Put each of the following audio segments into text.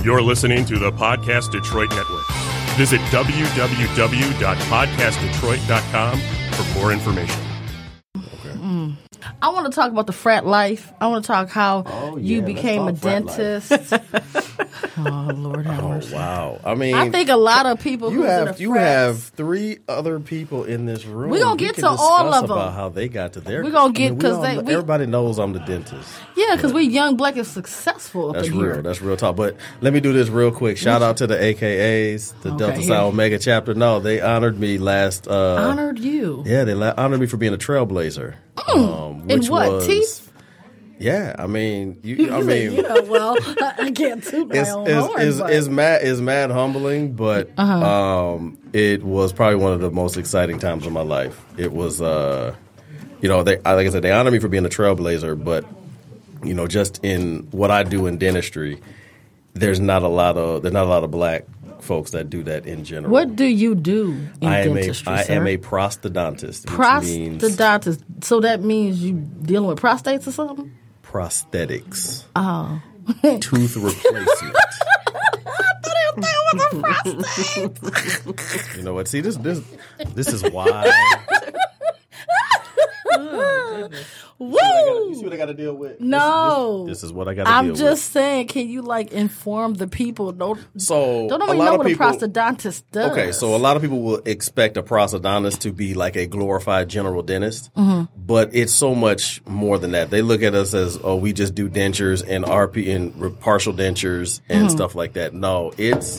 You're listening to the Podcast Detroit Network. Visit www.podcastdetroit.com for more information. I want to talk about the frat life. I want to talk how you became a dentist. Oh, Lord have mercy. Oh, wow. I mean, I think a lot of people who have three other people in this room. We're going to get to all of them. About how they got to their. We're going to get, because everybody knows I'm the dentist. Yeah, because we young, black, and successful. That's up real. here. That's real talk. But let me do this real quick. Shout out to the AKAs, the Delta Psi Omega chapter. No, they honored me last. Honored you? Yeah, they honored me for being a trailblazer. In what? Teeth? Yeah, I mean, well, I can't toot my own horn. It's mad humbling, but it was probably one of the most exciting times of my life. It was, like I said, they honor me for being a trailblazer, but just in what I do in dentistry, there's not a lot of black folks that do that in general. What do you do in dentistry, I sir? am a prostodontist. Prostodontist. So that means you dealing with prostates or something? Prosthetics. Oh. Tooth replacement. I thought it was a prostate. You know what? See, this is why. Woo! You see what I got to deal with? No. This is what I got to deal with. I'm just saying, can you inform the people? Don't even know what a prostodontist does. Okay, so a lot of people will expect a prostodontist to be like a glorified general dentist, but it's so much more than that. They look at us as, we just do dentures and RP and partial dentures and stuff like that. No, it's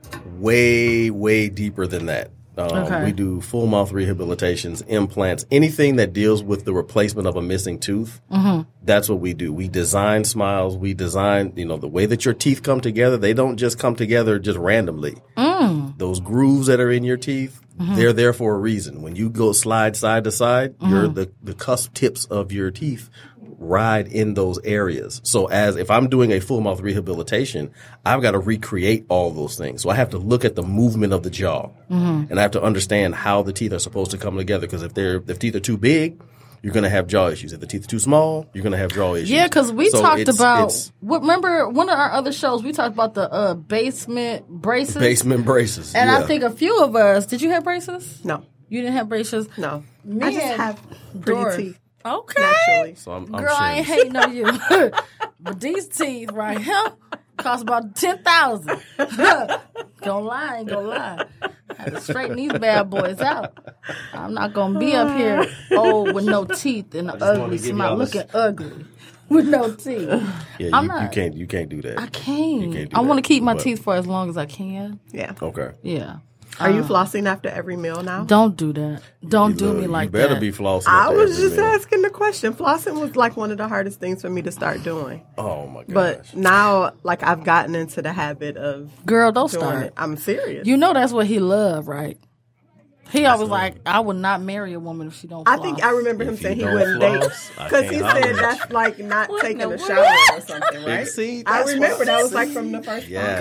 way, way deeper than that. We do full mouth rehabilitations, implants, anything that deals with the replacement of a missing tooth. That's what we do. We design smiles. We design, the way that your teeth come together. They don't just come together just randomly. Those grooves that are in your teeth, they're there for a reason. When you go slide side to side, the cusp tips of your teeth ride in those areas. So if I'm doing a full mouth rehabilitation, I've got to recreate all those things. So I have to look at the movement of the jaw and I have to understand how the teeth are supposed to come together. Because if teeth are too big, you're going to have jaw issues. If the teeth are too small, you're going to have jaw issues. Yeah, because we talked about, remember one of our other shows, we talked about the basement braces. Basement braces. And I think a few of us, did you have braces? No. You didn't have braces? No. Man, I just have pretty teeth. Okay. Naturally. So I'm girl, I ain't hating on you. But these teeth right here cost about $10,000. Don't lie, ain't gonna lie. I had to straighten these bad boys out. I'm not gonna be up here with no teeth and an ugly smile, looking ugly with no teeth. Yeah, you can't do that. I can't. You can't do I want to that, keep my teeth for as long as I can. Yeah. Okay. Yeah. Are you flossing after every meal now? Don't do that. Don't do me like that. You better be flossing. I was just asking the question. Flossing was one of the hardest things for me to start doing. Oh my gosh. But now, I've gotten into the habit of girl, don't doing start. it. I'm serious. You know that's what he loved, right? He always I would not marry a woman if she don't floss. I think I remember him saying he wouldn't date because he said that's not taking a shower or something, right? See, I remember that was from the first Yes.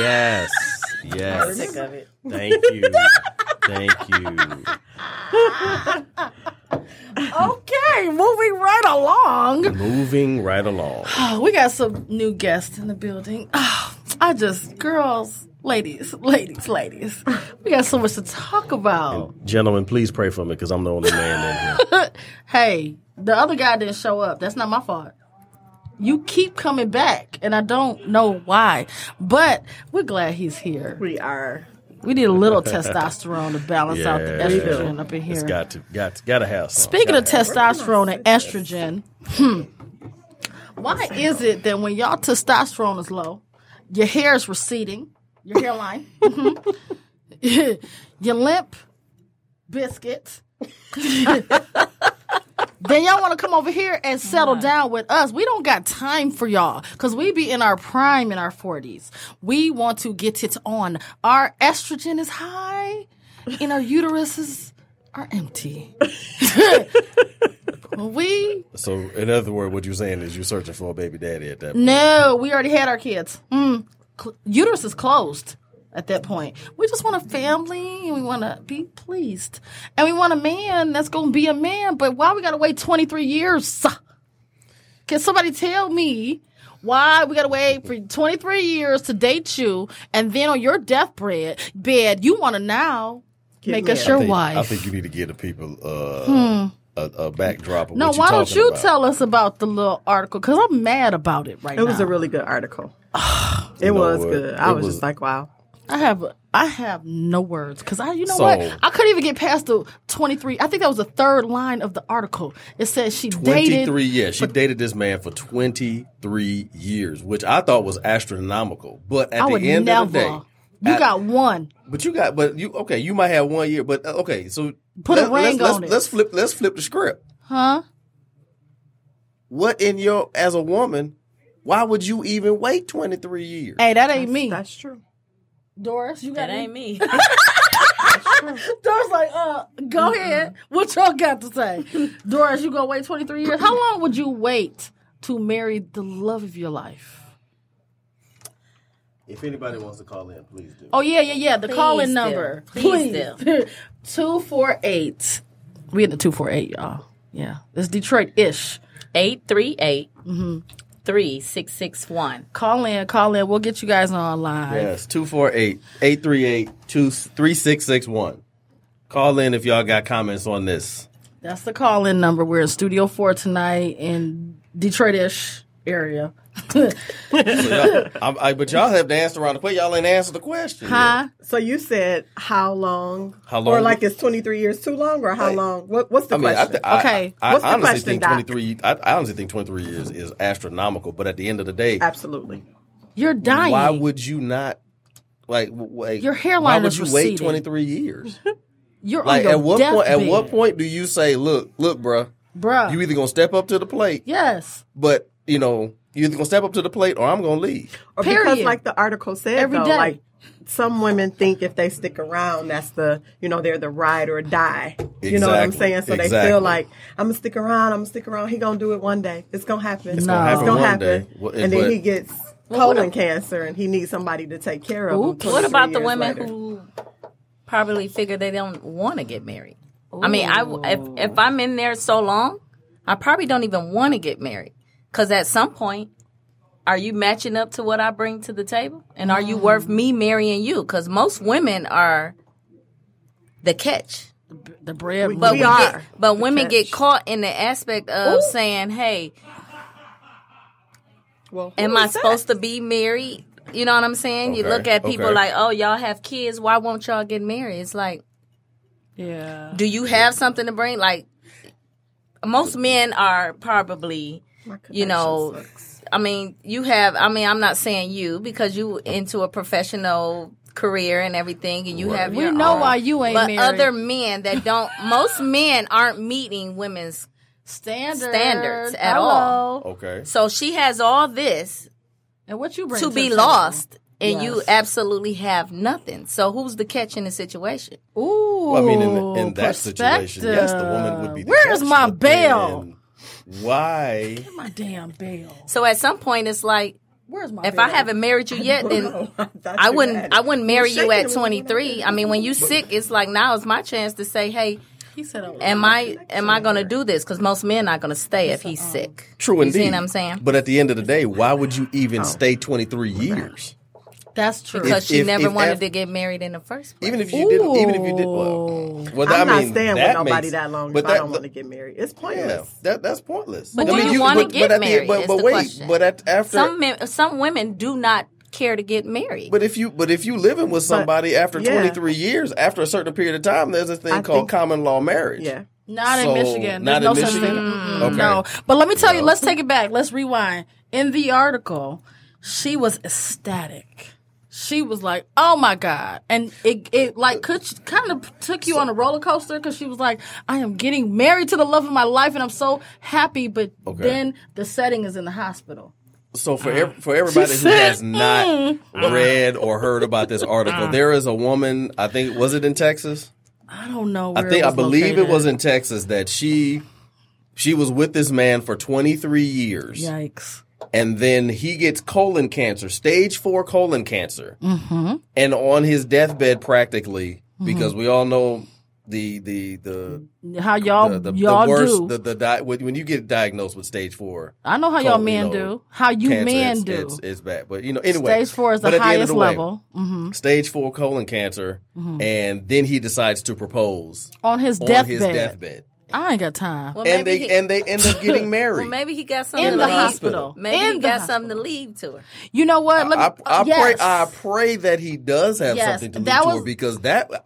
I was sick of it. Thank you. Okay, moving right along. We got some new guests in the building. Ladies. We got so much to talk about. And gentlemen, please pray for me because I'm the only man in here. Hey, the other guy didn't show up. That's not my fault. You keep coming back, and I don't know why. But we're glad he's here. We are. We need a little testosterone to balance out the estrogen up in here. It's got to have some. Speaking of testosterone and estrogen, why is it that when y'all testosterone is low, your hair is receding, your hairline, you limp, biscuits, then y'all want to come over here and settle down with us. We don't got time for y'all because we be in our prime in our 40s. We want to get it on. Our estrogen is high and our uteruses are empty. So, in other words, what you're saying is you're searching for a baby daddy at that point. No, we already had our kids. Uterus is closed. At that point, we just want a family and we want to be pleased. And we want a man that's going to be a man. But why we got to wait 23 years? Can somebody tell me Why we gotta wait for 23 years to date you, and then on your deathbed, you want to now make us your wife? I think you need to give the people a backdrop of No, what you're why don't talking you about. tell us about the little article? Because I'm mad about it right now. It was a really good article. It know was what? good. I It was was- just like, wow. I have no words because you know So- what? I couldn't even get past the 23. I think that was the third line of the article. It says she dated. 23 years. She dated this man for 23 years, which I thought was astronomical. But at I would the end never. of the day, You got one. you might have 1 year, but okay, so Put a ring on it. Let's flip the script. Huh? What as a woman, why would you even wait 23 years? Hey, that ain't me. That's true. Doris, you got That ain't me. Doris like, go ahead. What y'all got to say? Doris, you gonna wait 23 years? How long would you wait to marry the love of your life? If anybody wants to call in, please do. Oh, yeah. The Please call-in do. number. Please do. 248. We in the 248, y'all. Yeah. It's Detroit-ish. 838-3661. Call in. We'll get you guys on live. Yes, 248-838-3661. Call in if y'all got comments on this. That's the call-in number. We're in Studio 4 tonight in Detroit-ish area. So but y'all have danced around the question. Y'all ain't answered the question. Huh? So you said how long? How long? Or like is 23 years too long or how long? What's the question? Okay. What's the honestly question, think Doc? 23. I honestly think 23 years is astronomical. But at the end of the day, Absolutely. You're dying. why would you not? Wait, Your hairline why would is you wait receding. 23 years? You're Like on your at what deathbed. point do you say, look, bruh, Bruh. you either gonna step up to the plate, Yes. but you either gonna step up to the plate or I'm gonna leave. Or Period. because like the article said, Every though, day. like some women think if they stick around, that's they're the ride or die. You know what I'm Exactly. saying? So they Exactly. feel like, I'm going to stick around. He going to do it one day. It's going to happen. It's gonna happen gonna one happen. day. Well, And then but- he gets colon cancer and he needs somebody to take care of him. Oops. What 23 about the years women later. who probably figure they don't want to get married? I mean, if I'm in there so long, I probably don't even want to get married. Because at some point, are you matching up to what I bring to the table? And are you worth me marrying you? Because most women are the catch. The bread. But We are but the women catch. get caught in the aspect of saying, hey, Well, who am I is that? supposed to be married? You know what I'm saying? You Okay, look at people okay. like, oh, y'all have kids. Why won't y'all get married? It's like, Yeah. do you have something to bring? Like, most men are probably, you know, I mean, I'm not saying you because you into a professional career and everything and you have We your know own. why you ain't but married. other men that don't, most men aren't meeting women's standards at all. Okay. So she has all this And what you bring to the be table? lost and you Yes. absolutely have nothing. So who's the catch in the situation? Ooh. Well, I mean, in that situation, yes, the woman would be. The Where's catch, my but bail? then Why? My damn bail. So at some point it's like, Where's my if bail? I haven't married you yet, then I wouldn't marry you at 23. I mean, when you sick, it's like now is my chance to say, hey, He said, am I going to do this? Because most men not going to stay if he's sick. True You indeed. see what I'm saying? But at the end of the day, why would you even stay 23 years? That's true. Because she if- never if wanted af- to get married in the first place. Even if you did, well, I'm I not mean, staying with that nobody makes- that long but if I that- don't want to get married. It's Yeah, pointless. that's pointless. But do you wanna get at the- married But, is but the wait, question. but after. Some women do not care to get married. But if you living with somebody after yeah. 23 years, after a certain period of time, there's a thing I called think- common law marriage. Yeah. Not So, in Michigan. not There's in no such Michigan? thing. Okay. No. But let me tell you, let's take it back. Let's rewind. In the article, she was ecstatic. She was like, "Oh my God!" And it like kind of took you on a roller coaster because she was like, "I am getting married to the love of my life, and I'm so happy." But then the setting is in the hospital. So for everybody who has not read or heard about this article, there is a woman. I think was it in Texas? I don't know. Where I it was believe it located. was in Texas that she was with this man for 23 years. Yikes! And then he gets colon cancer, stage 4 colon cancer. Mm-hmm. And on his deathbed practically, because we all know how y'all the do. worst, when you get diagnosed with stage 4. I know how y'all men do. How you cancer, men do. It's bad. But anyway. Stage 4 is the highest level. Stage 4 colon cancer, and then he decides to propose on his deathbed. I ain't got time. Well, and they end up getting married. Well, maybe he got something in to the leave. hospital. Maybe he got something to leave to her. You know what? I pray that he does have something to leave to her, because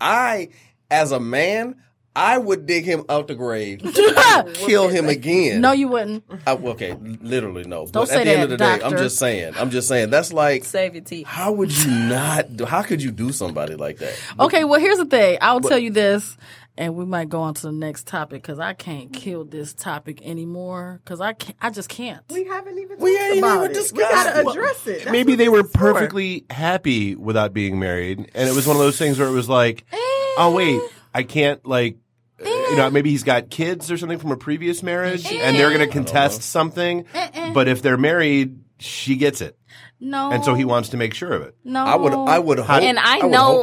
as a man, I would dig him out the grave, kill him again. No, you wouldn't. Okay, literally no. Don't but say at the end of the day, doctor. I'm just saying. That's like, save your teeth. How would you not? How could you do somebody like that? Okay, well, here's the thing. I'll tell you this. And we might go on to the next topic, because I can't kill this topic anymore, because I just can't. We haven't even talked about it. We gotta address it. That's maybe they were perfectly happy without being married, and it was one of those things where it was like, oh wait, I can't maybe he's got kids or something from a previous marriage, and they're going to contest something. But if they're married, she gets it. No, and so he wants to make sure of it. No, I would hope. And I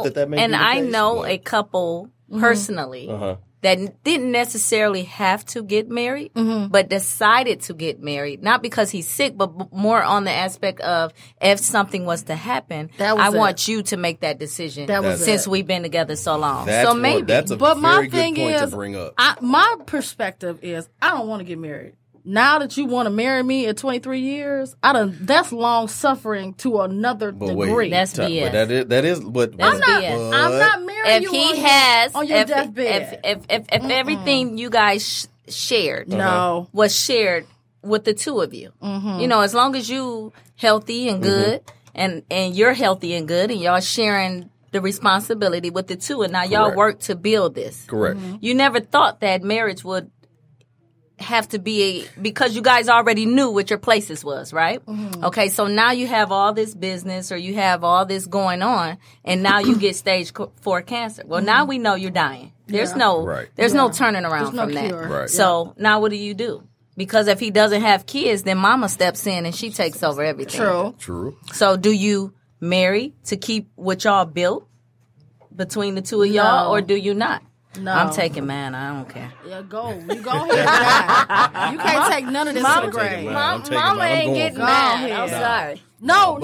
know a couple personally that didn't necessarily have to get married, but decided to get married, not because he's sick, but more on the aspect of if something was to happen, I want you to make that decision since we've been together so long. So maybe. That's a very good point to bring up. My perspective is I don't want to get married. Now that you want to marry me at 23 years, that's long suffering to another degree. That's BS. But I'm not marrying you on your deathbed. If everything you guys shared was shared with the two of you, as long as you healthy and good, and you're healthy and good, and y'all sharing the responsibility with the two, and now y'all work to build this. Correct. You never thought that marriage would have to be because you guys already knew what your places was, right? Okay, so now you have all this business, or you have all this going on, and now you get stage 4 cancer. Well, now we know you're dying. There's no turning around from that. Right. So now what do you do? Because if he doesn't have kids, then mama steps in and she takes over everything. True. So do you marry to keep what y'all built between the two of y'all, or do you not? No. I'm taking mine. I don't care. Yeah, go. You go ahead. You can't take none of this to the grave. Mama ain't getting mad. I'm sorry. No,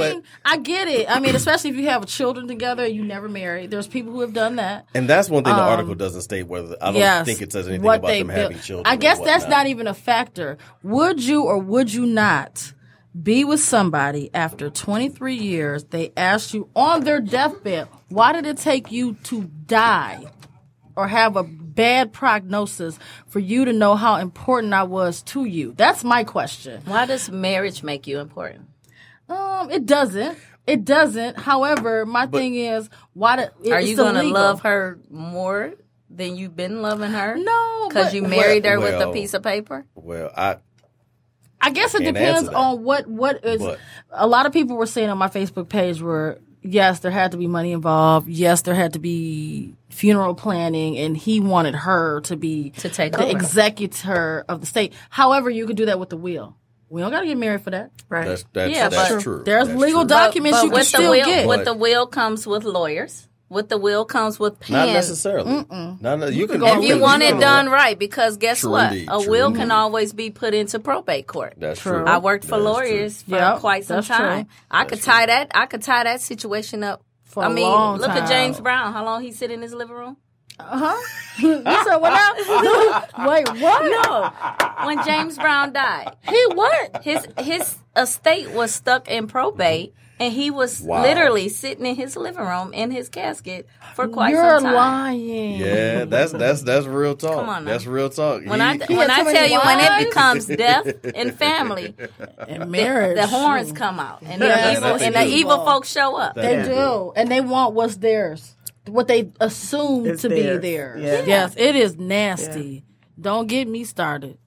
I get it. I mean, especially if you have children together and you never married. There's people who have done that. And that's one thing the article doesn't state whether, I don't think it says anything about them having children. I guess that's not even a factor. Would you or would you not be with somebody after 23 years, they asked you on their deathbed, why did it take you to die or have a bad prognosis for you to know how important I was to you? That's my question. Why does marriage make you important? It doesn't. It doesn't. However, my thing is, are you going to love her more than you've been loving her? No, because you married her with a piece of paper. Well, I guess it depends on what is. A lot of people were saying on my Facebook page were, yes, there had to be money involved. Yes, there had to be funeral planning, and he wanted her to take the executor of the state. However, you could do that with the will. We don't got to get married for that, right? That's true. There's legal documents you can still get. With the will comes with lawyers. With the will comes with pen. Not necessarily. You can if you want it done right, because guess what? A will can always be put into probate court. That's true. I worked for lawyers for quite some time. I could tie that situation up. For a long time. Look at James Brown. How long he sit in his living room? You said what now? Wait, what? No. When James Brown died. He what? His estate was stuck in probate, and he was literally sitting in his living room in his casket for quite some time. You're lying. Yeah, that's real talk. Come on now. That's real talk. When I tell you, when it becomes death and family, and marriage, the horns come out, and the evil folks show up. They do, and they want what's theirs. What they assume to be theirs. Yeah. Yes, it is nasty. Yeah. Don't get me started.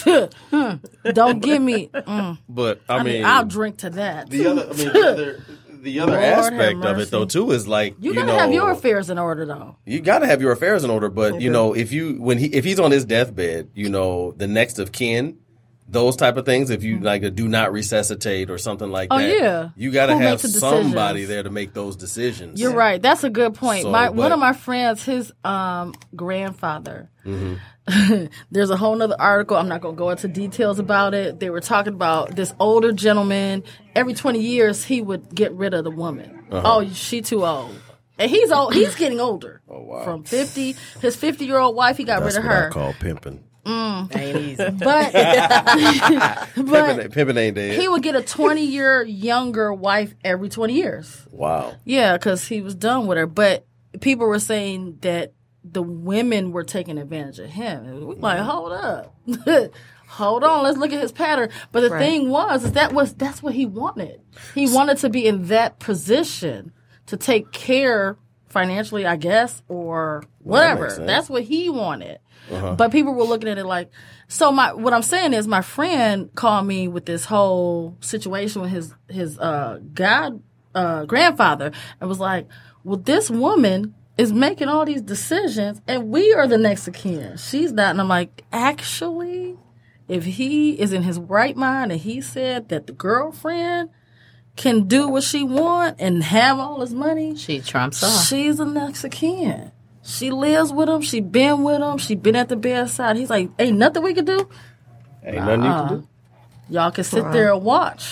Don't get me. But I mean, I'll drink to that. The other aspect of it though too is like you gotta have your affairs in order though. You gotta have your affairs in order, but if he's on his deathbed, the next of kin those type of things, if you like a do not resuscitate or something like Oh, that, yeah. you got to Who have makes the somebody decisions? there to make those decisions. You're right. That's a good point. So, One but- of my friends, his grandfather. Mm-hmm. There's a whole nother article. I'm not going to go into details about it. They were talking about this older gentleman. Every 20 years, he would get rid of the woman. Oh, she too old. And he's old. He's getting older. Oh, wow. From 50, his 50-year-old wife, he got That's rid of what her. I call pimping. Ain't easy. But Pimping ain't dead. he would get a 20-year younger wife every 20 years. Wow. Yeah, because he was done with her. But people were saying that the women were taking advantage of him. And we like, hold up. Hold on, let's look at his pattern. But the thing is that's what he wanted. He wanted to be in that position to take care financially, I guess, or whatever. makes sense. That's what he wanted. But people were looking at it like, so what I'm saying is my friend called me with this whole situation with his grandfather and was like, well, this woman is making all these decisions and we are the next of kin. She's not. And I'm like, actually, if he is in his right mind and he said that the girlfriend can do what she want and have all his money, She trumps off. she's the next of kin. She lives with him. She been with him. She been at the bedside. He's like, ain't nothing we can do. Ain't nothing you can do. Y'all can sit there and watch.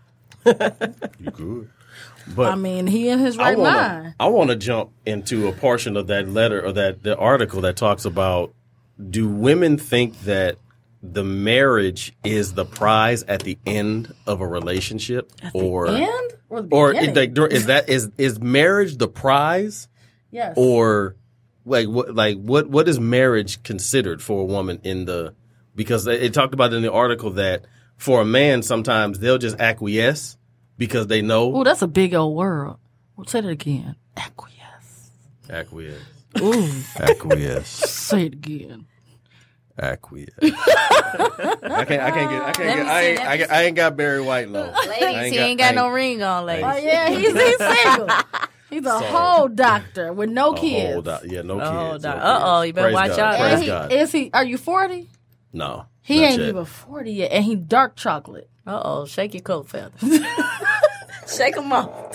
You could. But I mean, he in his right mind. I want to jump into a portion of that letter or the article that talks about, do women think that the marriage is the prize at the end of a relationship, or And or the or beginning? is marriage the prize, Yes. or what is marriage considered for a woman in the, because it talked about in the article that for a man sometimes they'll just acquiesce because they know. Oh, that's a big old word. Say that again. Acquiesce. Acquiesce. Ooh, Acquiesce. say it again. Acquiesce. I ain't got Barry White low. Ladies, he ain't got no ring on, ladies. Oh yeah, he's single. He's a whole doctor with no kids. No kids. Uh-oh, you better Praise watch God. out. Praise And God. is he? Are you 40? No. He not ain't yet. even 40 yet, and he dark chocolate. Uh-oh, shake your coat feathers. Shake them off.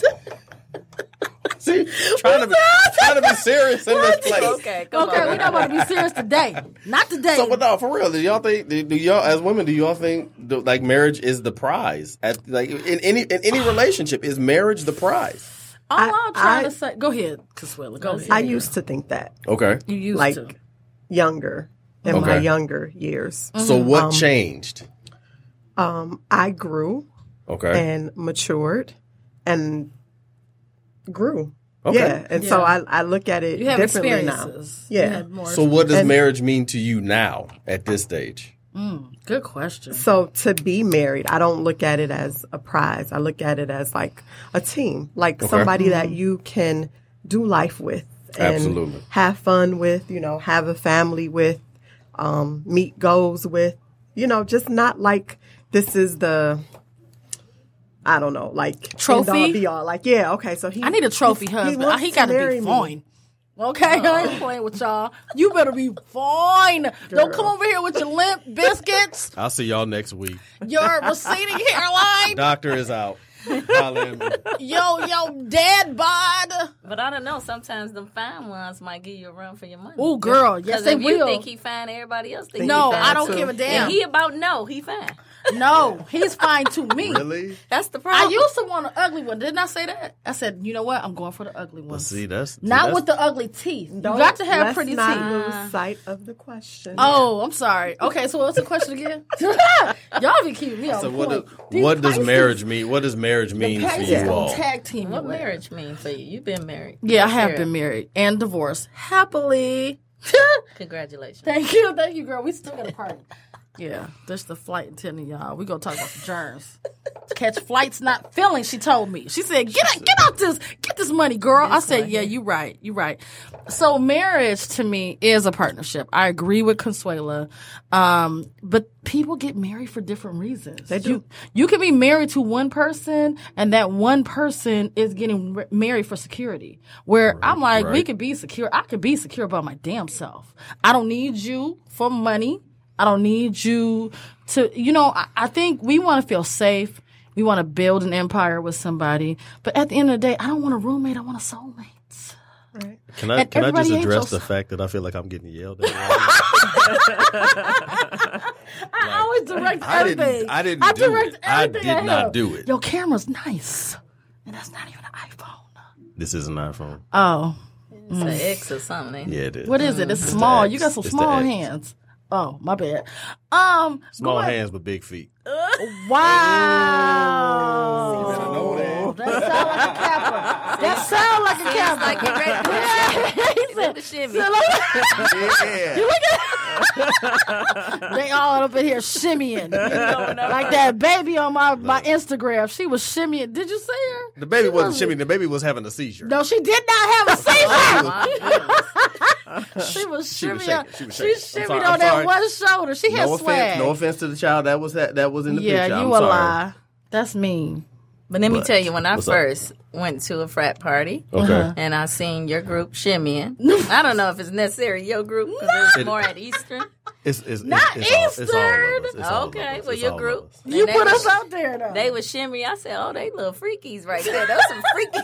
See, trying to be serious in this place. Okay, come Okay, on. we not about to be serious today. Not today. So, but no, for real, do y'all as women, do y'all think like marriage is the prize at like in any relationship? Is marriage the prize? All I'm trying I- to say. Go ahead, Consuela. Go ahead. I used to think that, Okay. You used like to. younger, in my Okay. younger years. So what changed? I grew Okay. and matured and grew. Okay. Yeah, and so Yeah. I look at it You have differently now. experiences. Yeah. You had more So what does And- marriage mean to you now at this stage? Good question. So to be married, I don't look at it as a prize. I look at it as like a team, like somebody that you can do life with and Absolutely. have fun with, have a family with, meet goals with, just not like this is the, I don't know, like Trophy? end all, be all. Like, yeah, okay, so I need a trophy husband. wants He to got to marry be me. fine. Okay, I ain't playing with y'all. You better be fine. Don't come over here with your limp biscuits, I'll see y'all next week. your receding hairline, Doctor is out. Holla at me. yo dad bod. But I don't know. Sometimes the fine ones might give you a run for your money. Oh, girl, yes Because they if you will. think he fine, everybody else think No, he fine I don't too. give a damn. And he about no, he fine. No, he's fine to me. Really? That's the I problem. used to want an ugly one. Didn't I say that? I said, you know what? I'm going for the ugly one. See, that's Not with the ugly teeth. You Don't- got to have let's pretty not teeth. lose sight of the question. Oh, I'm sorry. Okay, so what's the question again? Y'all be keeping me on So point. what does marriage mean? What does marriage mean for Pisces you gonna all? tag team What you. marriage mean for you? You've been married. Yeah, I have Sure. been married and divorced happily. Congratulations. Thank you, girl. We still got a party. Yeah, that's the flight attendant, y'all. We gonna talk about the germs. Catch flights, not feeling. She told me. She said, "Get this money, girl." I said, "Yeah, you right. So marriage to me is a partnership. I agree with Consuela, but people get married for different reasons. They do. You can be married to one person, and that one person is getting married for security. Where I'm like, we right. could be secure. I could be secure about my damn self. I don't need you for money. I don't need you to, I think we want to feel safe. We want to build an empire with somebody. But at the end of the day, I don't want a roommate. I want a soulmate. Right. Can I just address the fact that I feel like I'm getting yelled at? I always direct everything. I did not do it. Your camera's nice. And that's not even an iPhone. This is an iPhone. Oh. It's an X or something. Yeah, it is. What is it? It's small. You got some It's small the X. hands. Oh, my bad. Small hands but big feet. Wow. You better know that. That sound like a Kappa. Like get ready to do the shimmy. They all up in here shimmying. Like that baby on my Instagram. She was shimmying. Did you see her? The baby wasn't shimmying. The baby was having a seizure. No, she did not have a seizure. She was shimmying. She shimmied on that one shoulder. She had swag. No offense to the child that was in the picture. Yeah, you a lie. That's mean. But let me tell you, when I first went to a frat party, and I seen your group shimmying, I don't know if it's necessarily your group because it's more at Eastern. It's Not It's all of us. Okay, well, your group. You put us out there, though. They was shimmy. I said, oh, they little freakies right there. Those some freaky.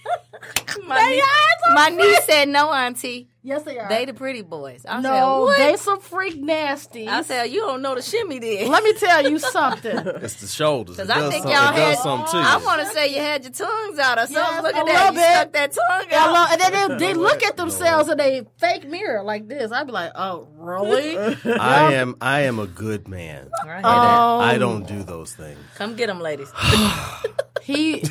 My niece said, no, auntie. Yes, they are. They the pretty boys. I said, No, what? they some freak nasty. I said, you don't know the shimmy then. Let me tell you something. It's the shoulders. Because I think y'all had, I want to say you had your tongues out or something. Yes, Look a at that. little You bit. stuck that tongue out. And then they look at themselves in a fake mirror like this. I'd be like, oh, really? I am a good man. I hear that. I don't do those things. Come get them, ladies. He's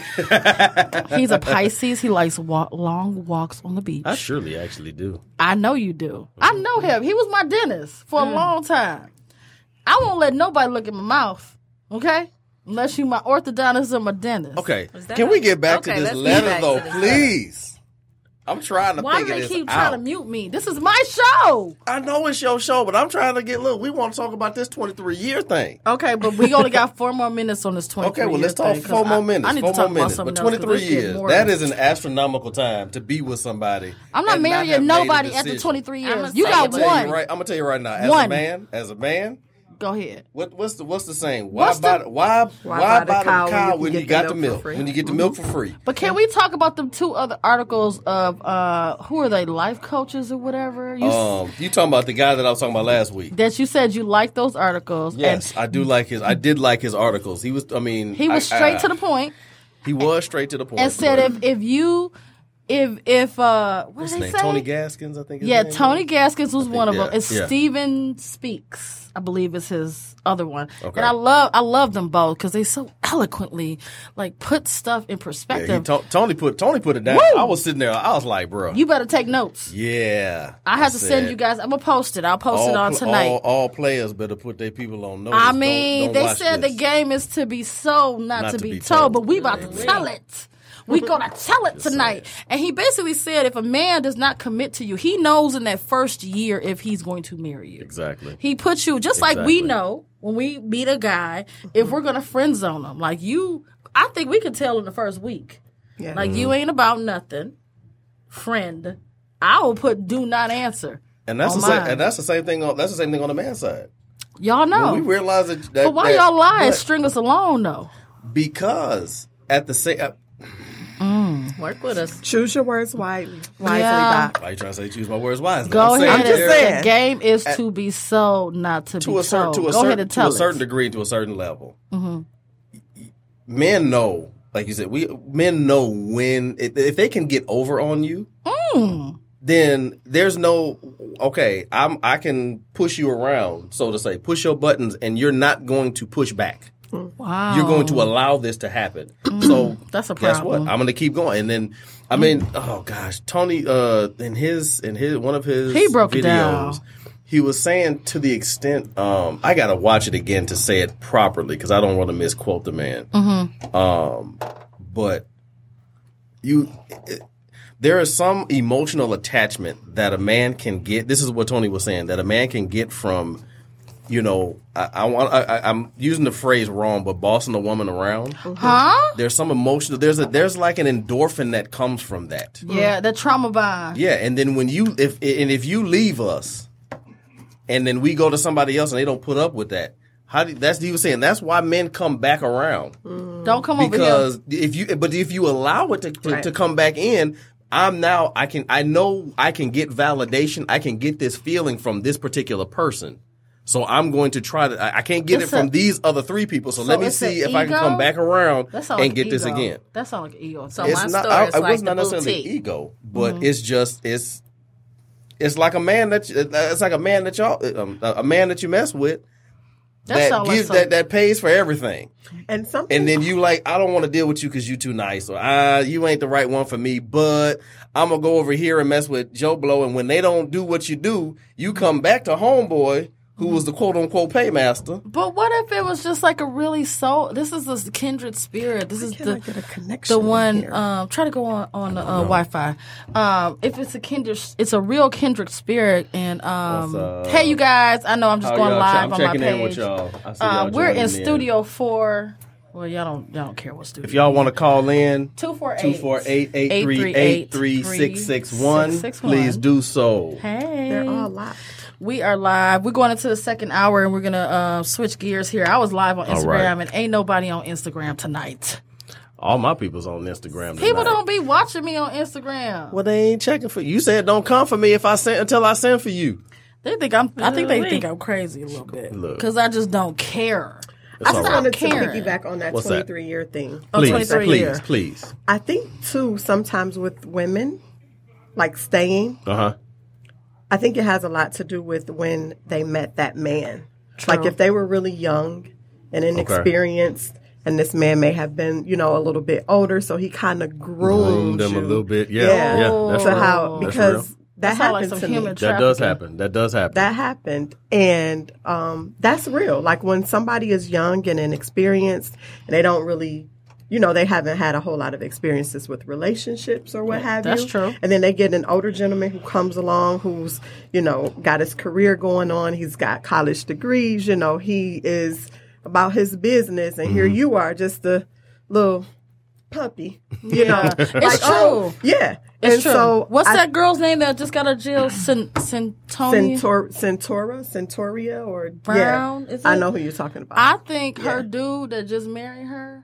a Pisces. He likes long walks on the beach. I surely actually do. I know you do. I know him. He was my dentist for a long time. I won't let nobody look at my mouth, okay? Unless you my orthodontist or my dentist. Okay. that Can we get back to okay, this let's get letter, back though, to this please? I'm trying to Why do figure they this keep out. trying to mute me? This is my show. I know it's your show, but I'm trying to get, look, we want to talk about this 23-year thing. Okay, but we only got 4 more minutes on this 23 Okay, well, let's talk 4 more minutes. I need 4 to talk more minutes. about But something else, 'cause 23 it's getting years, more that than- is an astronomical time to be with somebody. I'm not and have marrying made a nobody after decision. 23 years. I'ma You say got it, but- one. I'm gonna tell you right now, as a man, Go ahead. what's the saying? What's Why the- buy the cow when when you you get got the the milk milk? for free? When you get the milk for free. But can we talk about them 2 other articles of who are they, life coaches or whatever? You You talking about the guy that I was talking about last week? that you said you liked those articles. Yes, I do like his. I did like his articles. He was. I mean, He was straight to the point He was straight to the point. and said if what's What's his they name? say? Tony Gaskins, I think. His Yeah, name Tony was. Gaskins was one of them. yeah, It's yeah. Steven Speaks, I believe is his other one. Okay. And I love them both because they so eloquently like put stuff in Yeah, perspective. Tony put it down. Woo! I was sitting there. I was like, bro. You better take notes. Yeah. I have to send said, you guys. I'm gonna post it. I'll post it on tonight. All players better put their people on notice. I mean, Don't they watch said this. the game is to be sold, not to be told. But we about to tell it. We gonna tell it tonight. And he basically said if a man does not commit to you, he knows in that first year if he's going to marry you. Exactly. He puts you just like we Exactly. know when we meet a guy if we're gonna friend zone him. Like you, I think we could tell in the first week. Yeah. Like you ain't about nothing, friend. I will put do not answer. And that's on the same. mine. And that's the same thing. That's the same thing on the man's side. Y'all know. When we realize that. But why y'all lie and but string us along though? Because at the same. Work with us. Choose your words wisely. Yeah. Doc. Why you trying to say choose my words wisely? Go I'm ahead. saying just there- saying. The game is to be sold, not to be to a certain told. to a Go certain ahead and tell to a certain us. degree, to a certain level. Men know, like you said, men know when if they can get over on you, then there's no okay. I can push you around, so to say, push your buttons, and you're not going to push back. Wow. You're going to allow this to happen. So That's a guess problem. what? I'm going to keep going, and then I mean, oh gosh, Tony, in his one of his He broke it videos. down. He was saying to the extent, I got to watch it again to say it properly because I don't want to misquote the man. But there is some emotional attachment that a man can get. This is what Tony was saying, that a man can get from, you know, I'm using the phrase wrong, but bossing a woman around. Huh? There's some emotional. There's like an endorphin that comes from that. Yeah, the trauma bond. Yeah, and then when if you leave us, and then we go to somebody else and they don't put up with that. He was saying that's why men come back around. Don't come over Because here. if you allow it to come back in, I know I can get validation. I can get this feeling from this particular person. So I'm going to try to. I can't get it from these other 3 people. So let me see if I can come back around and get this again. That sounds like ego. So my story is like the necessarily boutique. ego, but it's just it's like a man that a man that you mess with that pays for everything. And then you like, I don't want to deal with you because you too nice, or you ain't the right one for me, but I'm going to go over here and mess with Joe Blow. And when they don't do what you do, you come back to homeboy who was the quote unquote paymaster. But what if it was just like a really this is a kindred spirit. This is I get a connection the one, here? try to go on the Wi-Fi. If it's a real kindred spirit. And, hey you guys, I know I'm just going live on my page. In with y'all. I see y'all we're in joining Studio 4. Well, y'all don't care what studio. If y'all want to call in, 248-838-3661. Please do so. Hey. They're all live. We are live. We're going into the second hour, and we're going to switch gears here. I was live on Instagram, and ain't nobody on Instagram tonight. All my people's on Instagram tonight. People don't be watching me on Instagram. Well, they ain't checking for you. You said don't come for me until I send for you. They think I think they think I'm crazy a little bit because I just don't care. I just wanted to Karen. piggyback on that 23-year thing. Please. I think, too, sometimes with women, like staying, I think it has a lot to do with when they met that man. True. Like if they were really young and inexperienced, and this man may have been, a little bit older, so he kind of groomed them you. a little bit. Yeah. That's real. Because that like happened some to me. human That does happen. That happened. And that's real. Like when somebody is young and inexperienced and they don't really, they haven't had a whole lot of experiences with relationships or what have you. That's true. And then they get an older gentleman who comes along who's, got his career going on. He's got college degrees. He is about his business. And here you are, just a little puppy. It's like, true. Oh, yeah. It's true. So what's that girl's name that just got out of jail? Centauria or Brown? Yeah. Is it? I know who you're talking about. I think her dude that just married her.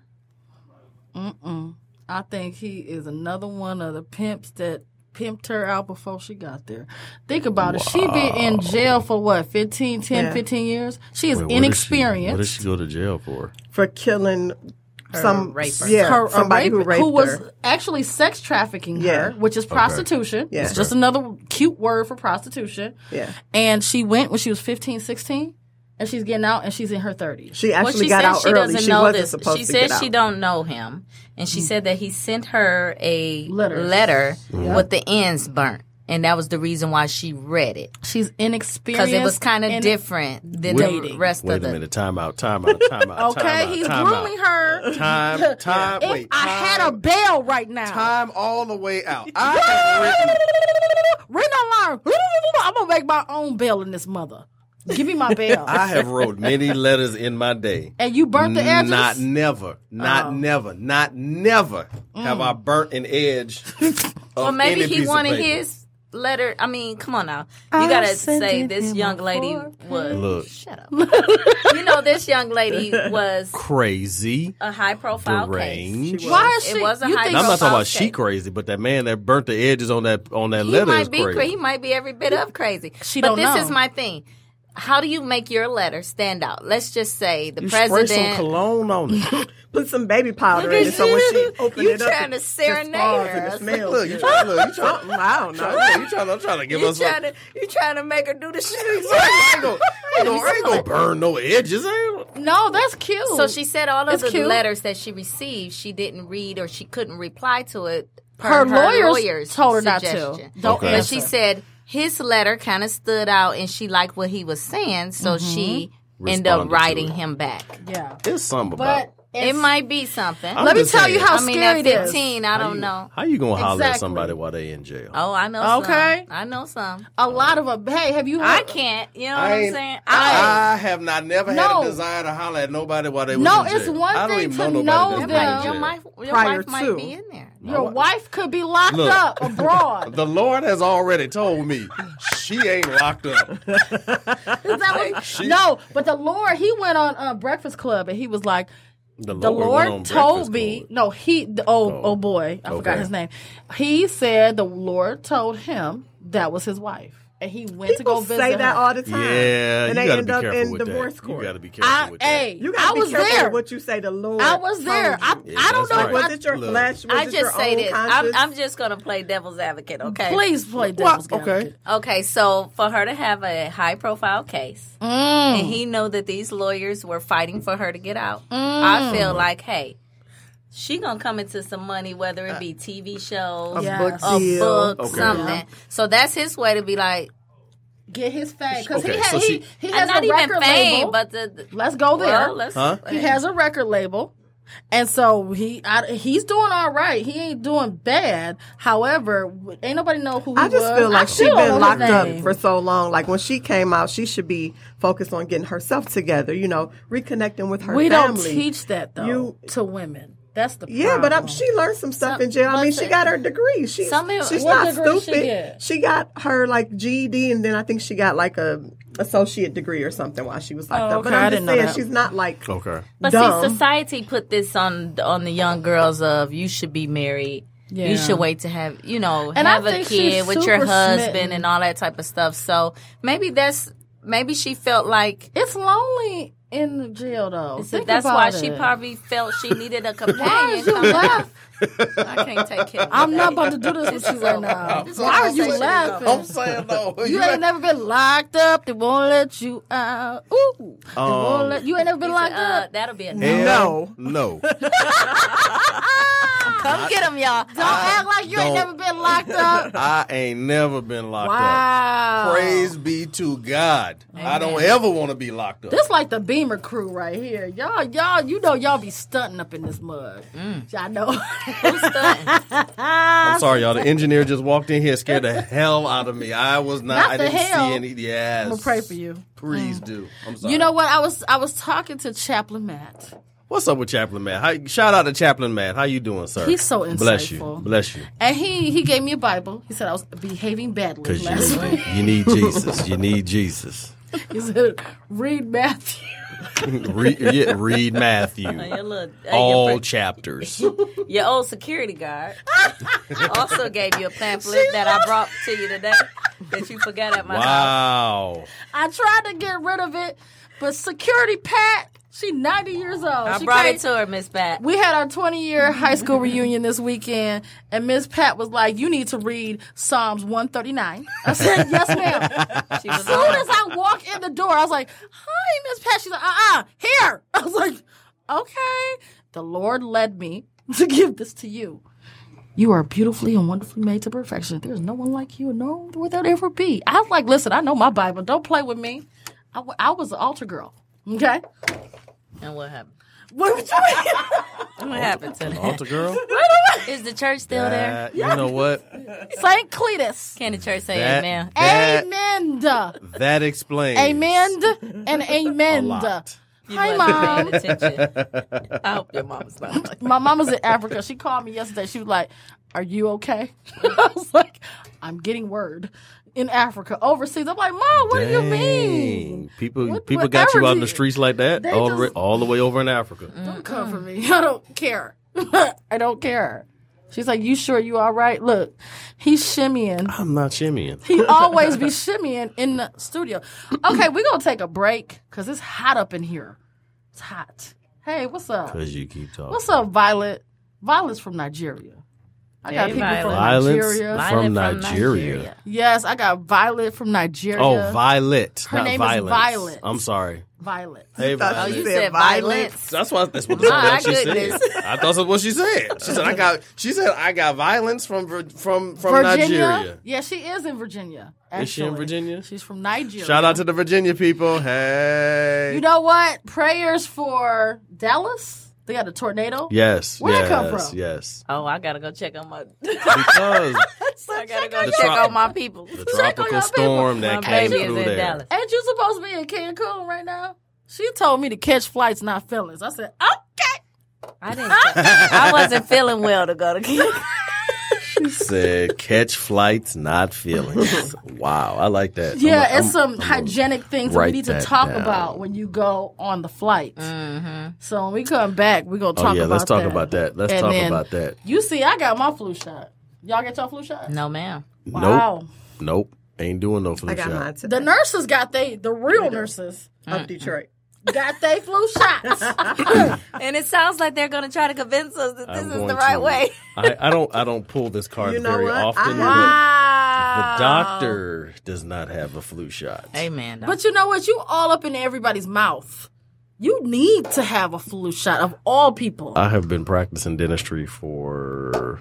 I think he is another one of the pimps that pimped her out before she got there. Think about it. She been in jail for what, 15 years? She is inexperienced. What did she go to jail for? For killing some raper. Yeah, somebody who raped who was her. actually sex trafficking her, which is prostitution. Yeah. It's just another cute word for prostitution. Yeah. And she went when she was 15, 16, and she's getting out, and she's in her 30s. She actually got out early. She wasn't supposed she to get said out. she don't know him, and she said that he sent her a Letters. letter with the ends burnt. And that was the reason why she read it. She's inexperienced. Because it was kind of different than the rest Wait of the... a minute. Time out. Okay, he's grooming her. Time. If Wait. I had a bell right now. Time all the way out. I have written. Ring alarm. I'm going to make my own bell in this mother. Give me my bell. I have wrote many letters in my day. And you burnt the edges? Not never have I burnt an edge. Well, maybe any he piece of wanted paper. his letter. I mean, come on now. You got to say this young lady was... Look. Shut up. This young lady was Crazy. a high-profile Deranged. case. Why is she? It was a You high think- And I'm not talking profile about she case. crazy, but that man that burnt the edges on that He letter is might be crazy. He might be every bit of crazy. She but don't this know. is my thing. How do you make your letter stand out? Let's just say the You spray some president. cologne on it. Put some baby powder Look in at it so when she you. opened You it up, trying to it just serenade falls her. and it smells. Look, you good. trying to I don't know. I'm trying to give You us some. trying to make her do the shit. I ain't gonna burn no edges. No, that's cute. So she said all of It's the cute. letters that she received, she didn't read or she couldn't reply to it. Per Her lawyers lawyer's told her not to. suggestion. Don't Okay. But answer. she said his letter kind of stood out and she liked what he was saying, so she ended up Responded to writing it. him back. Yeah. There's something But about It might be something. I'm let me just tell you saying. how I mean, scary at it is. 15, I don't know. how you gonna holler at Exactly. somebody while they in jail. Oh, I know Okay. some. I know some. A lot of them. Hey, have you heard? I can't. You know what I'm ain't- saying? I have never had No. a desire to holler at nobody while they was No, in jail. it's one I don't thing even to know know nobody that's them. been in Your jail. wife, Prior might to. be in there. Your wife could be locked Look. up abroad. The Lord has already told me, She ain't locked up. Is that what, no, but the Lord, he went on Breakfast Club and he was like, the Lord told me, no, oh boy, I forgot his name. He said the Lord told him that was his wife. And he went to go visit say that her. all the time. Yeah, and you they end be up careful in with divorce that. court. You got to be careful with that. You got to be careful with what you say. The Lord. I was there. told you. I don't know. that's right. Was it your flesh? Was I it just your say own this. conscience? I'm just going to play devil's advocate, okay? Please play devil's okay. advocate. Okay, so for her to have a high-profile case, and he know that these lawyers were fighting for her to get out, I feel like, hey, she gonna come into some money, whether it be TV shows, Yes. book a deal. book, something. So that's his way to be like, Get his fame. Because Okay, he, so he has not a even record fame, label. but the Let's go there. well, let's, He has a record label. And so he's doing all right. He ain't doing bad. However, ain't nobody know who he I just was. feel like I she's still been don't know locked his up name. for so long. Like when she came out, she should be focused on getting herself together. Reconnecting with her We family. don't teach that though to women. That's the problem. Yeah, but she learned some stuff in jail. I mean, she got her degree. She's Some people- she's What not degree she stupid. get? She got her like GED, and then I think she got like a associate degree or something while she was locked up. But okay, I I'm didn't just know saying, that. she's not like Okay. But dumb. see, society put this on the young girls of you should be married. Yeah. You should wait to have And have I a think kid she's with your super husband smitten. and all that type of stuff. So maybe she felt like It's lonely in the jail though. so Think that's about why it. she probably felt she needed a Why companion. is you laughing? I can't take care of I'm that. not about to do this with you right now. Why are you laughing? I'm saying no. You ain't never been locked up. They won't let you out. Ooh. They won't let, you ain't never been locked up. That'll be a Hell no. Come get him, y'all. Don't act like you ain't never been locked up. I ain't never been locked Wow. up. Praise be to God. I don't ever want to be locked up. This like the Beamer crew right here. Y'all, you know y'all be stunting up in this mud. Y'all know. I'm sorry, y'all. The engineer just walked in here, scared the hell out of me. I was not. Not I the didn't hell. see any. Yes. I'm gonna pray for you. Please do. I'm sorry. You know what? I was talking to Chaplain Matt. What's up with Chaplain Matt? Shout out to Chaplain Matt. How you doing, sir? He's so Bless you. insightful. Bless you. And he gave me a Bible. He said I was behaving badly Because last week. you need Jesus. You need Jesus. He said, read Matthew. Read Matthew. Your little, All chapters. your old security guard also gave you a pamphlet that I brought to you today that you forgot at my house. Wow. I tried to get rid of it, but Security Pat, she 90 years old. I She brought came- it to her, Miss Pat. We had our 20-year high school reunion this weekend, and Miss Pat was like, you need to read Psalms 139. I said, yes, ma'am. She was As soon on as I walk in the door, I was like, hi, Miss Pat. She's like, here. I was like, okay. The Lord led me to give this to you. You are beautifully and wonderfully made to perfection. There's no one like you, no, will there ever be. I was like, listen, I know my Bible. Don't play with me. I was an altar girl, okay? And what happened? What What happened to that? Altar girl? Is the church still there? You know what? St. Cletus. Can the church say That- amen? Amen. That explains. Amen and amen. A lot. Hi, You wasn't Mom. paying attention. I hope your mom's not. My mama's in Africa. She called me yesterday. She was like, are you okay? I was like, I'm getting word. In Africa, overseas. I'm like, Mom, what do you mean? People What- got you whatever out in you- the streets like that, They all, just- all the way over in Africa. Don't come for me. I don't care. I don't care. She's like, you sure you all right? Look, he's shimmying. I'm not shimmying. He always be shimmying in the studio. Okay, we're going to take a break because it's hot up in here. It's hot. Hey, what's up? Because you keep talking. What's up, Violet? Violet's from Nigeria. I got Hey, people from Violet. Violence Nigeria. from Violet from Nigeria. Nigeria. Yes, I got Violet from Nigeria. Oh, Violet. Her not name is violence. Violet. I'm sorry. Violet. Hey, thought Violet. Oh, you said said violence. violence. That's what My she goodness. said. I thought that's what she said. She said I got violence from Virginia? Nigeria. Yeah, she is in Virginia. Is she in actually. Virginia? She's from Nigeria. Shout out to the Virginia people. Hey. You know what? Prayers for Dallas. They got a tornado. Yes. Where'd it yes, come from? Yes. Oh, I gotta go check on my. Because I gotta go The check trop- on my people. the on your tropical people. storm that My came baby is through in there. Dallas. Ain't you supposed to be in Cancun right now? She told me to catch flights, not feelings. I said, okay. I didn't. I wasn't feeling well to go to camp. She said, catch flights, not feelings. Wow, I like that. Yeah, it's some hygienic things that we write need to that talk down. about when you go on the flight. So when we come back, we're going to talk about that. let's talk about that. Let's And talk then about that. You see, I got my flu shot. Y'all get your flu shot? No, ma'am. Wow. Nope. Ain't doing no flu I got shot. mine today. The nurses got the real nurses Of Detroit. got they flu shots. And it sounds like they're going to try to convince us that this I'm is going the right to- way. I don't pull this card You know very what? often. I but the doctor does not have a flu shot. Amen. But you know what? You all up in everybody's mouth. You need to have a flu shot of all people. I have been practicing dentistry for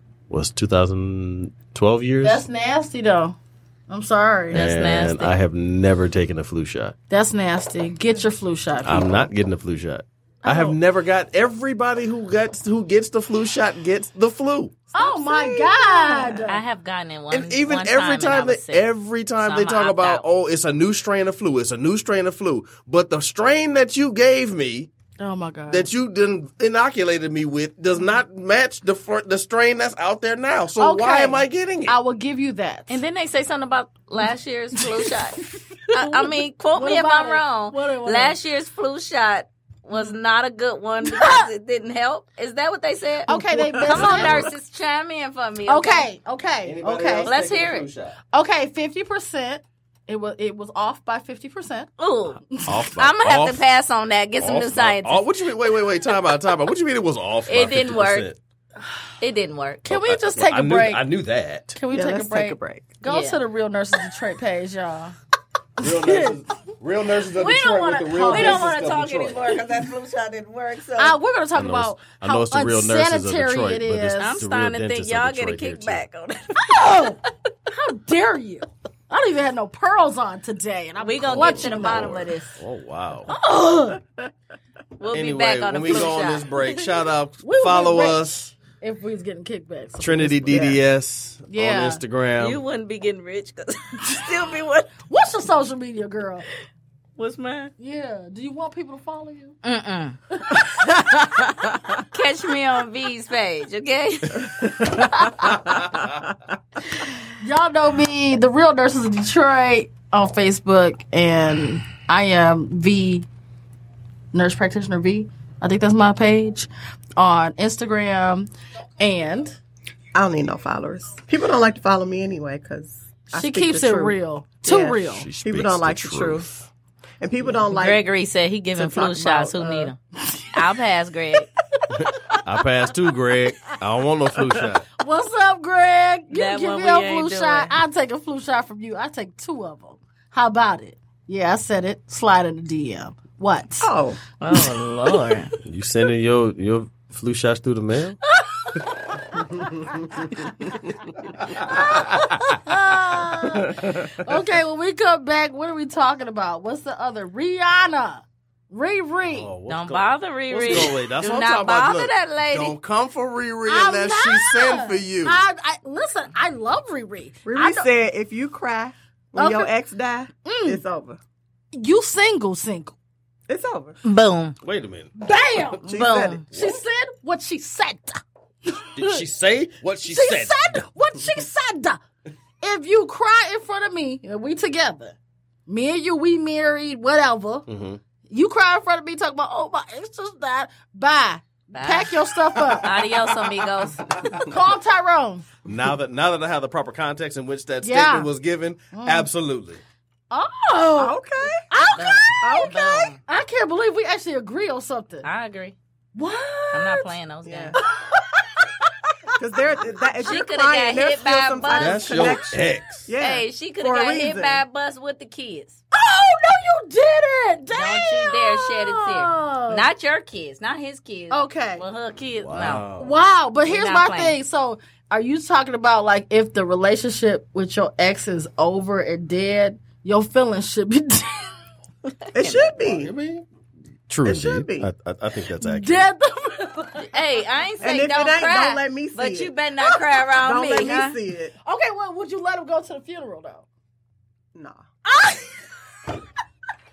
2012 years. That's nasty, though. I'm sorry. That's and nasty. I have never taken a flu shot. That's nasty. Get your flu shot. People. I'm not getting a flu shot. I have never got. Everybody who gets the flu shot gets the flu. Oh my God! I have gotten it one. And even one every and I time was sick. every time So they I'ma talk opt about, out. oh, it's a new strain of flu. It's a new strain of flu. But the strain that you gave me, Oh my God! that you done inoculated me with, does not match the strain that's out there now. So why Okay. am I getting it? I will give you that. And then they say something about last year's flu shot. I mean, quote What me if about I'm it? wrong. What Last year's flu shot was not a good one because it didn't help. Is that what they said? Okay, they Come on, missed it. nurses, chime in for me. Okay. Anybody else Let's taking hear a flu it. shot? Okay. 50%. It was off by 50%. Ooh, Off by- I'm gonna have off- to pass on that. Get some off new by- scientists. oh, what you mean? Wait. Time out. What you mean it was off? By It didn't 50%? work. It didn't work. Can we just take a break? I knew that. Can we Yeah, take let's a break? take a break. Go Yeah. to the Real Nurses Detroit page, y'all. Real nurses of We Detroit don't want with to. the real We don't business want to of talk Detroit. anymore because that flu shot didn't work. So We're going to talk I know about it's- I know how it's the real nurses of unsanitary Detroit, it but it's- is. I'm the starting real to think dentists of y'all get a Detroit here, too. kickback on it. Oh, how dare you? I don't even have no pearls on today, and I'm We gonna get to clutching the them. bottom of this. Oh wow. We'll Anyway, be back on the when we flu go on shot. this break, shout out, will follow be rich. us, If we was getting kickbacks. Trinity DDS Yeah. on Instagram. You wouldn't be getting rich because still be what? What's your social media, girl? What's mine? Yeah. Do you want people to follow you? Catch me on V's page, okay? Y'all know me, the Real Nurses of Detroit on Facebook, and I am V Nurse Practitioner V. I think that's my page on Instagram, and I don't need no followers. People don't like to follow me anyway because she keeps it real, too Yeah. real. She People speaks don't the like the truth. And people don't like Gregory said he giving to talk flu shots. about, Who need them? I'll pass, Greg. I passed too, Greg. I don't want no flu shot. What's up, Greg? You That give one me we a ain't flu doing. shot. I'll take a flu shot from you. I'll take 2 of them. How about it? Yeah, I said it. Slide in the DM. What? oh, Oh Lord. You sending your flu shots through the mail? Okay, when we come back, what are we talking about? What's the other? Rihanna. Riri. Oh, what's Don't go- bother what's Riri. going- wait, that's Do what I'm not talking about. bother Look, that lady. Don't come for Riri I'm unless not. she sent for you. Listen, I love Riri. I Riri know- said if you cry when Okay. your ex die, it's over. You single. It's over. Boom. Wait a minute. Bam. She Boom. said it. She said what she said. Did she say what she She said? said what she said. If you cry in front of me and we together, me and you, we married, whatever. Mm-hmm. You cry in front of me, talk about, oh, my ex just died. Bye. Bye. Pack your stuff up. Adios, amigos. Call Tyrone. Now that I have the proper context in which that Yeah. statement was given, absolutely. Oh, Okay. Okay. I can't believe we actually agree on something. I agree. What? I'm not playing those Yeah. games. Because if She you're coulda crying, got there's hit still by a some bus. type of That's your connection. ex. Yeah. Hey, she could For have a got hit reason. by a bus with the kids. Oh, no, you didn't. Damn. Don't you dare shed a tear. Not your kids, not his kids. Okay. Well, her kids, Wow. Wow, but here's not my playing. thing. So, are you talking about like if the relationship with your ex is over and dead, your feelings should be dead? It should I be. mean, true It indeed. should be. I think that's accurate. Dead. no. Hey, I ain't And saying if don't it ain't, cry. don't let me see but it. you better not cry around Don't me. let me huh? see it. Okay, well, would you let him go to the funeral though? No.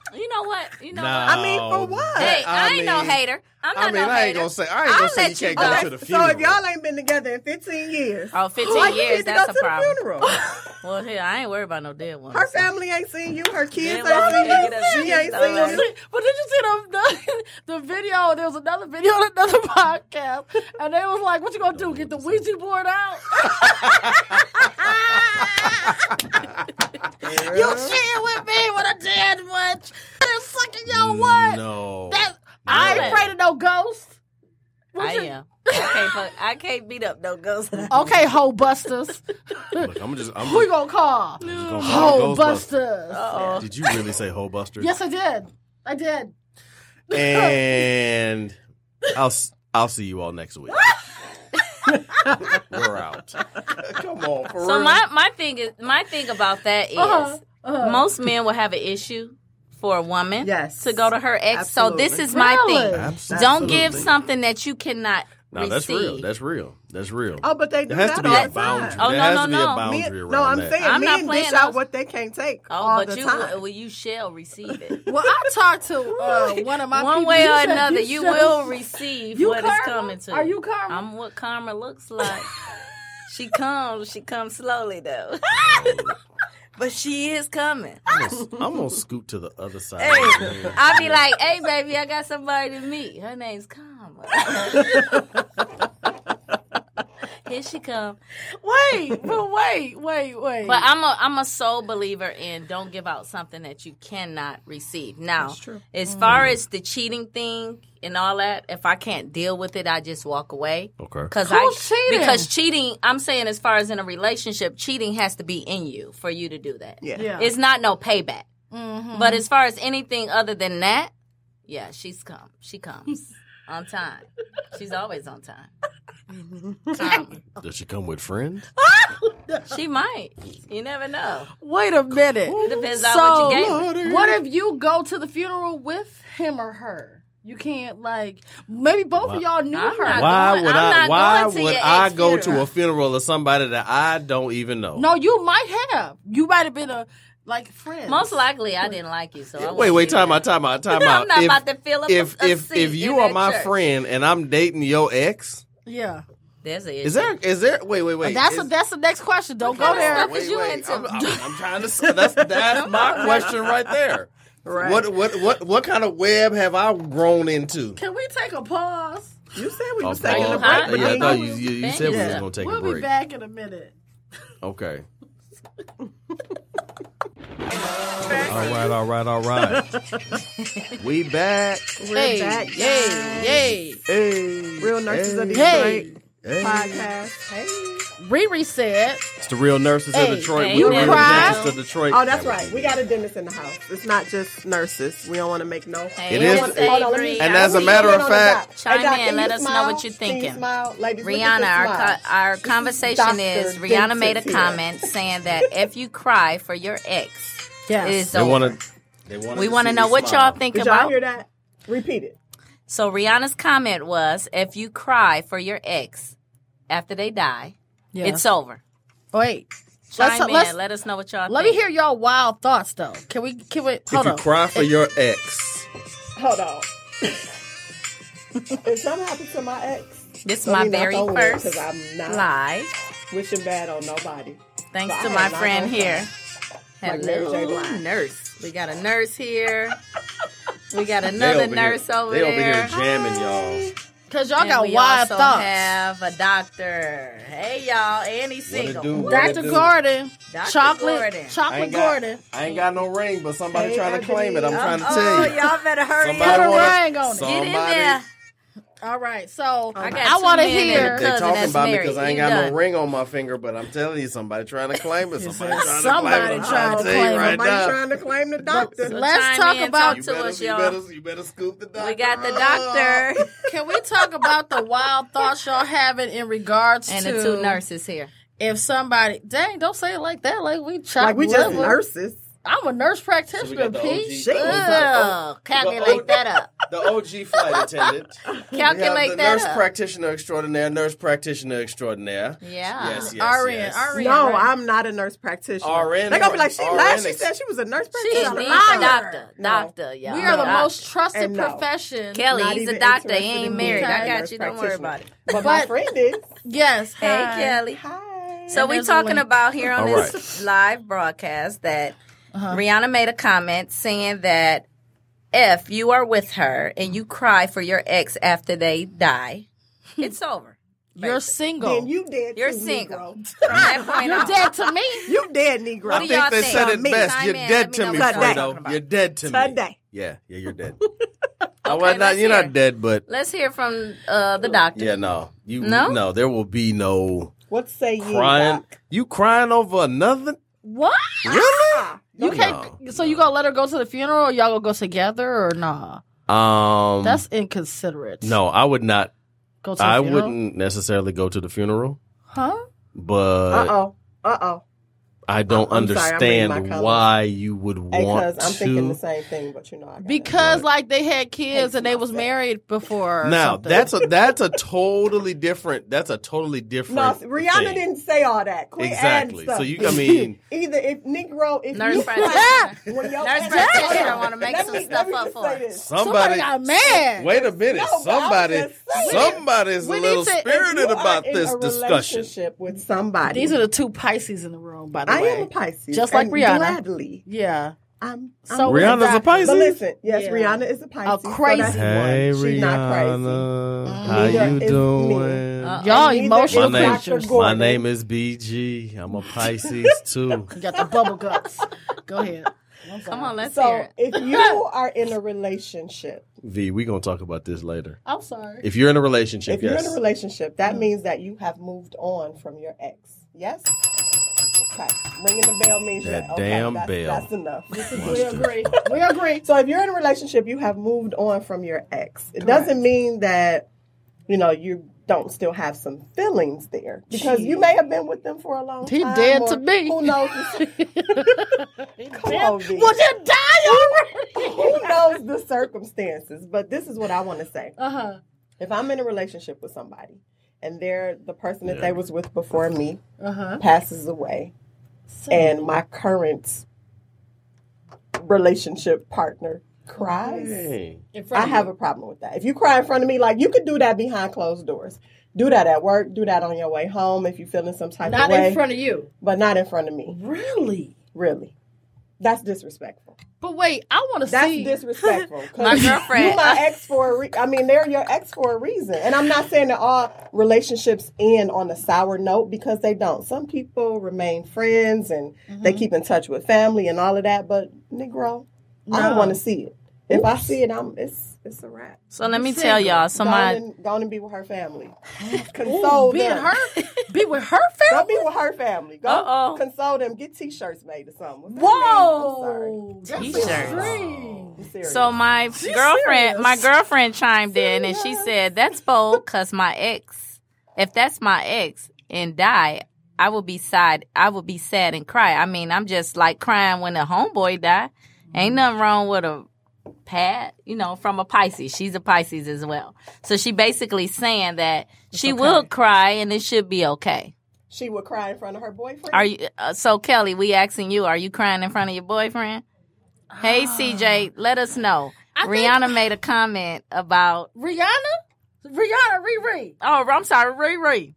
You know what? No. I mean, for what? Hey, I ain't no mean- hater. I'm not no hater. I ain't gonna say you let you can't go. go to the funeral. So if y'all ain't been together in 15 years, Oh, 15 why you years, need to that's go a to problem. the funeral? Well, hell, I ain't worried about no dead ones. Her family ain't seen you. Her kids Yeah, well, ain't yeah, seen get you. that She ain't shit seen started. you. But did you see the video? There was another video on another podcast, and they was like, "What you gonna do? Get the Ouija board out?" You share with me with a dead one. They're sucking your what? No. I ain't afraid of no ghosts. I am. I can't beat up no ghosts. Okay, hoe busters. Look, I'm Who you gonna call? gonna call Hoe Ghostbusters. busters. Did you really say hoe busters? Yes, I did. I did. And I'll see you all next week. We're out. Come on, for So real. my thing about that is most men will have an issue for a woman Yes. to go to her ex. So this Absolutely. is my Really? thing. Absolutely. Don't give something that you cannot No, receive. that's real. That's real. That's real. Oh, but they do There has that to be all a the boundary. time. Oh, there no, has no, to be no. a boundary around No, I'm that. saying I'm not men playing dish out those. what they can't take Oh, all but the time. you shall receive it. Well, I talked to one of my One people. way He or said another, you you should- will receive You what is karma? coming to you. Are you karma? I'm what karma looks like. She comes slowly though. But she is coming. I'm gonna scoot to the other side. Hey, I'll be like, hey, baby, I got somebody to meet. Her name's Karma. Here she come. Wait. But I'm a sole believer in don't give out something that you cannot receive. Now, as far as the cheating thing and all that, if I can't deal with it, I just walk away. Okay. Who's cheating? Because cheating, I'm saying as far as in a relationship, cheating has to be in you for you to do that. Yeah. It's not no payback. But as far as anything other than that, yeah, she comes on time. She's always on time. Does she come with friends? She might. You never know. Wait a minute. It depends on what you gave her. What if you go to the funeral with him or her? You can't maybe both of y'all knew I'm her. not Why going- would I'm I? not Why going to would your I ex go to funeral. a funeral of somebody that I don't even know? No, you might have. You might have been a friend. Most likely, I didn't like you, so I Wait, won't do time that. out. I'm not about to fill up if a if seat if you in are that my church. friend and I'm dating your ex, Yeah. There's a is there? Wait. That's is- the next question. Don't go kind of there. stuff is you into? I'm trying to. That's my question right there. Right. What kind of web have I grown into? Can we take a pause? You said we was Oh, taking a pause. break. Huh? but Yeah, I then thought you- you said we was Yeah. gonna take We'll a be break. back in a minute. Okay. All right. We back. We're back. Yay. Hey. Real Nurses of Hey. Detroit Hey. podcast. Hey. Riri said, It's the Real Nurses Hey, of Detroit. hey, We're the you Real cry? Nurses of Detroit. Oh, that's right. We got a dentist in the house. It's not just nurses. We don't want to make no. Hey, It is- what's Hold on, let Avery? me- And as a matter of fact, Chime Doc, in. can Let you us know smile? what you're Can you thinking. smile? Ladies, look Rihanna, at the our smile. conversation Dr. is Rihanna made a Vincent here. comment saying that if you cry for your ex, yes. it is they over. want to. We want to know what y'all think Did y'all about. hear that? Repeat it. So Rihanna's comment was, if you cry for your ex after they die, Yes. it's over. Wait. Chime let's- in. Let us know what y'all Let me think. hear y'all wild thoughts, though. Can we If hold you on. cry for your ex, Hold on. If something happens to my ex, This is let my me knock very on wood, first 'cause I'm not live. wishing bad on nobody. Thanks So to I my am not friend gonna here. Like Mary J. Hello, Blige. nurse. We got a nurse here. We got they another over nurse here, over they there. over here jamming, y'all. Because y'all And got we wild also thoughts. have a doctor. Hey, y'all. And he's What it single. do? What Dr. it do? Gordon. Dr. Chocolate. Gordon. I Chocolate ain't got, Gordon. I ain't got no ring, but somebody Hey, trying to claim it. I'm trying to tell Oh, you. y'all better hurry Somebody Put a up. wanna- ring on it. Get in somebody- there. All right. So I got I two want to men and a hear. They cousin talking that's about me married. because I ain't You got done. no ring on my finger, but I'm telling you, somebody trying to claim it. Somebody trying to claim somebody it. I'm trying trying to to tell you claim it. right Somebody now. trying to claim the doctor. So Let's chime talk in, about- talk to us, You y'all. better scoop the doctor. We got the up. doctor Can we talk about the wild thoughts y'all having in regards and to the two nurses here. if somebody, dang, don't say it like that. Like we chop Like we just liver. nurses. I'm a nurse practitioner, the Pete. OG. Ugh, calculate that up. The OG flight attendant. Calculate the that nurse up. practitioner extraordinaire, nurse practitionner extraordinaire. Yeah. Yes, RN. No, right? I'm not a nurse practitioner. RN. They're gonna be like, she RN lied. She said she was a nurse She's practitioner. the liar. doctor. No. Doctor, yeah. We are the most trusted And no. profession. Kelly, Not he's a even doctor. He interested ain't in married. being I a got nurse you. Don't worry practitioner. about it. But my But- friend is. Yes. Hey, hi. Kelly. Hi. So And we're there's a talking link. about here on All this live broadcast that Rihanna made a comment saying that if you are with her and you cry for your ex after they die, it's over. You're basically. single. Then you dead You're too, single. Negro. From that point You're on. dead to me. You dead, Negro. What do y'all They think? said it Me. best. Chime You're in. dead Let me to know me, what y'all Today. talking about. Fredo. You're dead to me. Today. Yeah, you're dead. Okay, You're let's hear. not dead, but Let's hear from the doctor. yeah, no. No? There will be no What say you? crying. Doc? You crying over another? What? Really? You can't. So you gonna let her go to the funeral, or y'all gonna go together, or nah? That's inconsiderate. no, I would not. Go to the I funeral? wouldn't necessarily go to the funeral, Huh? but Uh-oh. I don't I'm sorry, I'm reading my understand comments. why you would want Because I'm thinking the to. same thing, but you know I got it. Because like they had kids and they was myself. married before. or Now something. that's a totally different. That's a totally different. No, Rihanna thing. didn't say all that. Quit Exactly. adding stuff. So you- I mean- either if Negro, if Nurse you practitioner. when your Nurse ex- practitioner Hold on. wanna make Let some me stuff up just for say us. this. Somebody got mad. Wait a minute. No, but I'm just saying. Somebody's a We little need to- spirited You are about in this a discussion. relationship with somebody. These are the two Pisces in the room, by the I way. am a Pisces, Just like and Rihanna. Gladly, Yeah. I'm So Rihanna's a exactly. Pisces? But listen, yes, Yeah. Rihanna is a Pisces. so crazy that's Hey, one. She's not crazy. Rihanna, how Neither you is doing? me. Y'all And neither emotional is My name, Dr. creatures. my Gordon. name is BG. I'm a Pisces too. You got the bubble guts. Go ahead. Come on, let's hear So it. if you are in a relationship, V, we gonna talk about this later. I'm sorry. If you're in a relationship, if you're yes. in a relationship, that means that you have moved on from your ex. Yes? Okay. Ringing the bell means That okay, damn that's, bell. That's enough. We agree. We agree. So if you're in a relationship, you have moved on from your ex. It doesn't mean that, you don't still have some feelings there. Because you may have been with them for a long He time. dead or to me. Who knows? Come on, V. Was it die already? Who knows the circumstances? But this is what I want to say. Uh-huh. If I'm in a relationship with somebody and they're the person that they was with before me Uh-huh. passes away, and my current relationship partner cries, Hey. In front I of have you. a problem with that. If you cry in front of me, like you could do that behind closed doors. Do that at work. Do that on your way home if you're feeling some type Not of way. in front of you. But not in front of me. Really? Really. That's disrespectful. But wait, I want to That's see. disrespectful. 'Cause My girlfriend- You my ex for a they're your ex for a reason. And I'm not saying that all relationships end on a sour note because they don't. Some people remain friends and they keep in touch with family and all of that. But Negro, I don't No. want to see it. If I see it, it's a wrap. So let me tell y'all, somebody. Go on and be with her family. Console Be in them. her. Be with her Go family. be with her family. Go Uh-oh. console them. Get T-shirts made or something. Whoa! Whoa. T-shirts. Extreme. So my girlfriend chimed in and she said, "That's bold because if that's my ex and die, I will be sad and cry. I mean, I'm just like crying when a homeboy die. Ain't nothing wrong with a Pat, from a Pisces. She's a Pisces as well. So she basically saying that she will cry and it should be okay. She would cry in front of her boyfriend. Are you? So Kelly, we asking you, are you crying in front of your boyfriend? Hey CJ, let us know. Rihanna made a comment about. Rihanna, Riri. Oh, I'm sorry, Riri.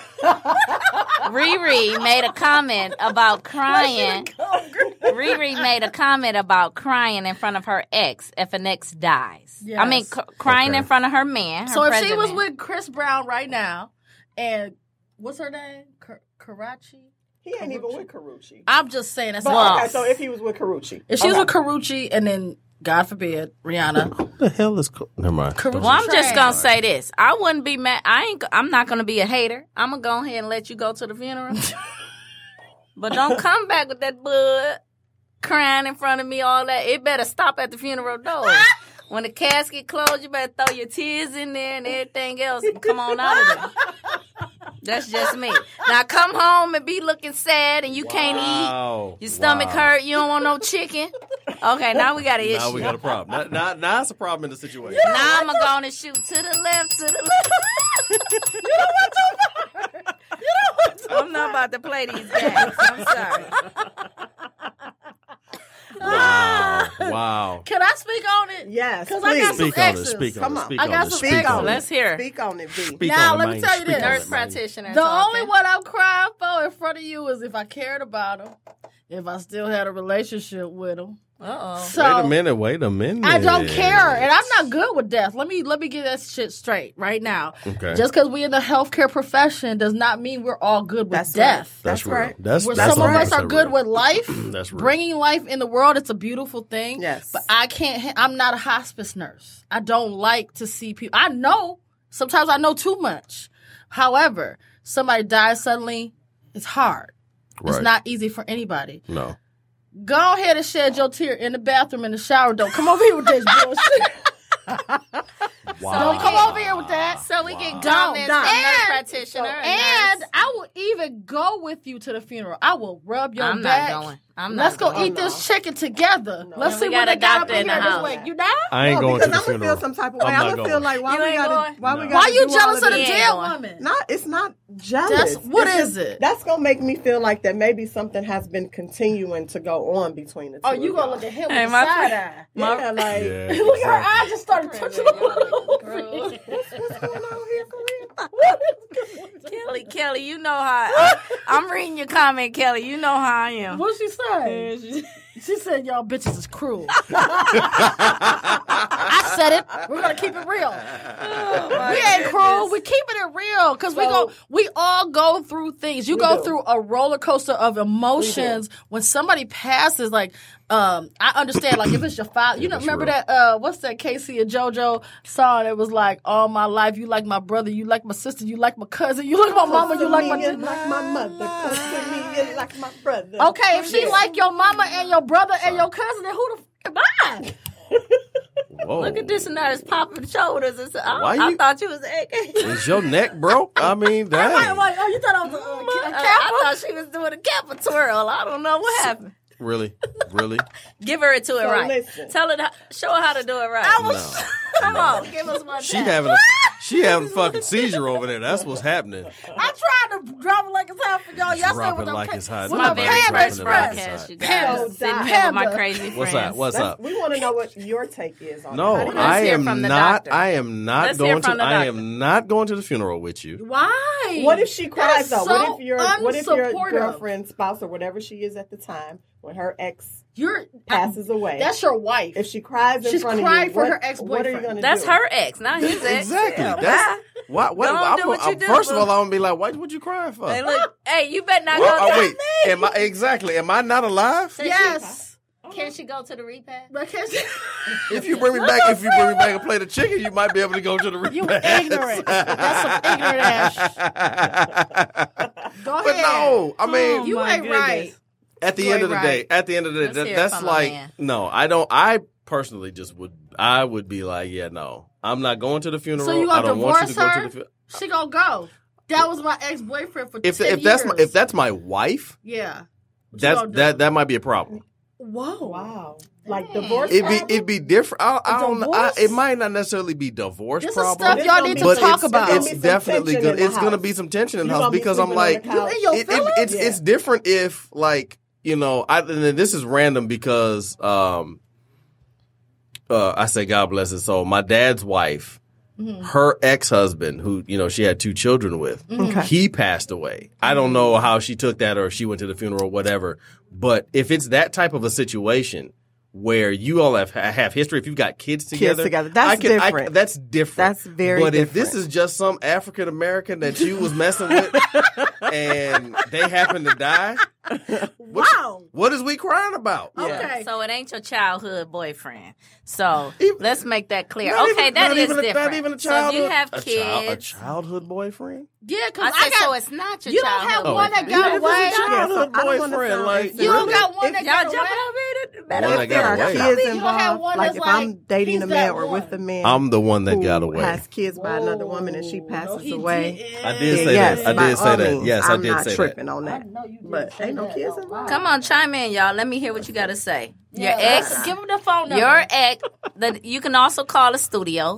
Riri made a comment about crying. Riri made a comment about crying in front of her ex if an ex dies. Yes. I mean, crying Okay. in front of her man. Her So if she was president. with Chris Brown right now, and what's her name? Karachi. He ain't even with Karuchi. I'm just saying that's But what. okay, so if he was with Karuchi, If she was with Karuchi, and then God forbid Rihanna, What the hell is? Never mind. Karuchi Well, I'm just gonna trash. say this. I wouldn't be mad. I'm not gonna be a hater. I'm gonna go ahead and let you go to the funeral. But don't come back with that blood crying in front of me, all that. It better stop at the funeral door. When the casket closed, you better throw your tears in there and everything else and come on out of there. That's just me. Now come home and be looking sad and you can't eat. Your stomach hurt. You don't want no chicken. Okay, now we got an issue. Now we got a problem. Now it's a problem in the situation. Now I'm going to shoot to the left, to the left. I'm not about to play these games. I'm sorry. Wow. Can I speak on it? Yes, Because I got some Speak on it. exes. Speak on Come it. on. Speak I on got it. some Speak exes. on it. Let's hear it. Speak on it, V. Speak Now, on it, let me man. tell you Speak this. on Nurse it, man. practitioner. The talking. only one I'm crying for in front of you is if I cared about him, if I still had a relationship with him. Uh-oh. So Wait a minute. I don't care, and I'm not good with death. Let me get that shit straight right now. Okay. Just because we in the healthcare profession does not mean we're all good with That's death. That's real. right. That's Where that's some of us 100% are good real. with life, That's real. bringing life in the world, it's a beautiful thing. Yes. But I can't. I'm not a hospice nurse. I don't like to see people. I know sometimes I know too much. However, somebody dies suddenly. It's hard. It's Right. not easy for anybody. No. Go ahead and shed your tear in the bathroom, in the shower. Don't come over here with this bullshit. Don't come over here with that. So we get Don't. comments from nurse And- practitioner. And I will even go with you to the funeral. I will rub your I'm back. not going. I'm not Let's go going. eat this chicken together. Let's And see we what got a they got up doctor in in the here this house. week. You know? I ain't going to because the I'm gonna funeral. feel some type of way. I'm I'm not gonna feel going. like why You we ain't gotta going? why we No. gotta Why you do all jealous of the this? Yeah, dead going. woman? It's not jealous. What It's is just- it? That's gonna make me feel like that maybe something has been continuing to go on between the two. Oh, you of gonna y'all. look at him Hey, with my the side friend- eye. Yeah, like Yeah. Look at her eyes just started touching a little bit. what's going on here for real? Kelly, you know how I'm reading your comment, Kelly. You know how I am. What'd she say? She said, y'all bitches is cruel. I said it. We're going to keep it real. We ain't cruel. We keeping it real because we all go through things. You go through a roller coaster of emotions when somebody passes. Like, I understand. Like, if it's your father, you know, remember real. that? What's that Casey and JoJo song? It was like, all my life, you like my brother, you like my sister, you like my cousin, you like my mama, you like my. You like my mother. Close to me, you like my brother. Okay, if she like your mama and your brother and your cousin, then who the f am I? Whoa. Look at this nurse popping shoulders. Why I you- thought you was AK. Is your neck broke? I mean, dang. Oh, you thought I was a I thought she was doing a kappa twirl. I don't know what happened. Really? Give her it to it right. listen. Tell her, show her how to do it right. No. Come on, give us one. She having a fucking seizure over there. That's what's happening. I tried to drop it like it's hot for y'all yesterday Drop with it them like it's hot. with My them very Panda first Express. broadcast, you Panda. guys. Sitting here with my Panda. crazy friends. What's up? What's up? We want to know what your take is on No, it. How do you- I hear am from the not. doctor. I am not Let's hear going from to. the I doctor. am not going to the funeral with you. Why? What if she cries That though? is What if your unsupportive. girlfriend, spouse, or whatever she is at the time, when her ex You're passes away, That's your wife. if she cries in She's front of crying you, for her what are you ex-boyfriend. going to do? That's her ex, not his ex. Exactly. Yeah, That's bye. what. Don't do what you do, First of boo. all, I'm gonna be like, "What you crying for?" Hey, look. Hey, you better not Well, go. wait, am I exactly? Am I not alive? yes. Can she go to the repast? Because If you bring me back, a plate of chicken, you might be able to go to the repast. you ignorant. That's some ignorant ass. Go But ahead. no, I mean, You ain't right. at the You end of ain't the day, right. at the end of the day, Let's hear it that's from a like man. no. I don't. I personally just would. I would be like, yeah, no, I'm not going to the funeral. So you I gonna don't want you divorce to go her? to the funeral. She gonna go. That was my ex-boyfriend for 10 If years. that's my wife, Yeah. that's gonna do? that might be a problem. Whoa. Wow, like divorce. It'd be different. I don't know. Divorce? It might not necessarily be divorce This is problem. stuff It's y'all gonna need be- to But talk it's, about. it's Some definitely tension in good. the It's going to house. be some tension in the You house gonna be because I'm sleeping on like, the couch. In your feelings? it's different if like you know. And then this is random because I say God bless his soul. My dad's wife, her ex-husband, who you know she had 2 children with, he passed away. I don't know how she took that or if she went to the funeral or whatever. But if it's that type of a situation where you all have history, if you've got kids together, that's different. That's different. That's very But if this different. is just some African American that you was messing with and they happen to die, Wow. what is we crying about? Okay. So it ain't your childhood boyfriend. So Even- let's make that clear. Not Okay, even- that not is even a- different. Not even a So childhood. if you have a kids, childhood boyfriend. Yeah, because I I said got. so it's not your You don't childhood. have one that Even got if it's away. a childhood I don't wanna boyfriend, sound like racist. You don't really? got one that Y'all got jumping away. over it, better. One that If there got are away. kids You gonna have involved, one like that's if I'm like, dating he's a that man or one. with a man, I'm the one that who got away. has kids by another woman and she No, passes he away. didn't. I did say Yes, that. I by did say all that. means, Yes, I I'm did not say tripping that. on that. No, you did But say ain't no that. kids involved. Come on, chime in, y'all. Let me hear what you got to say. Your Yeah, ex, give him the phone number. your ex. You can also call the studio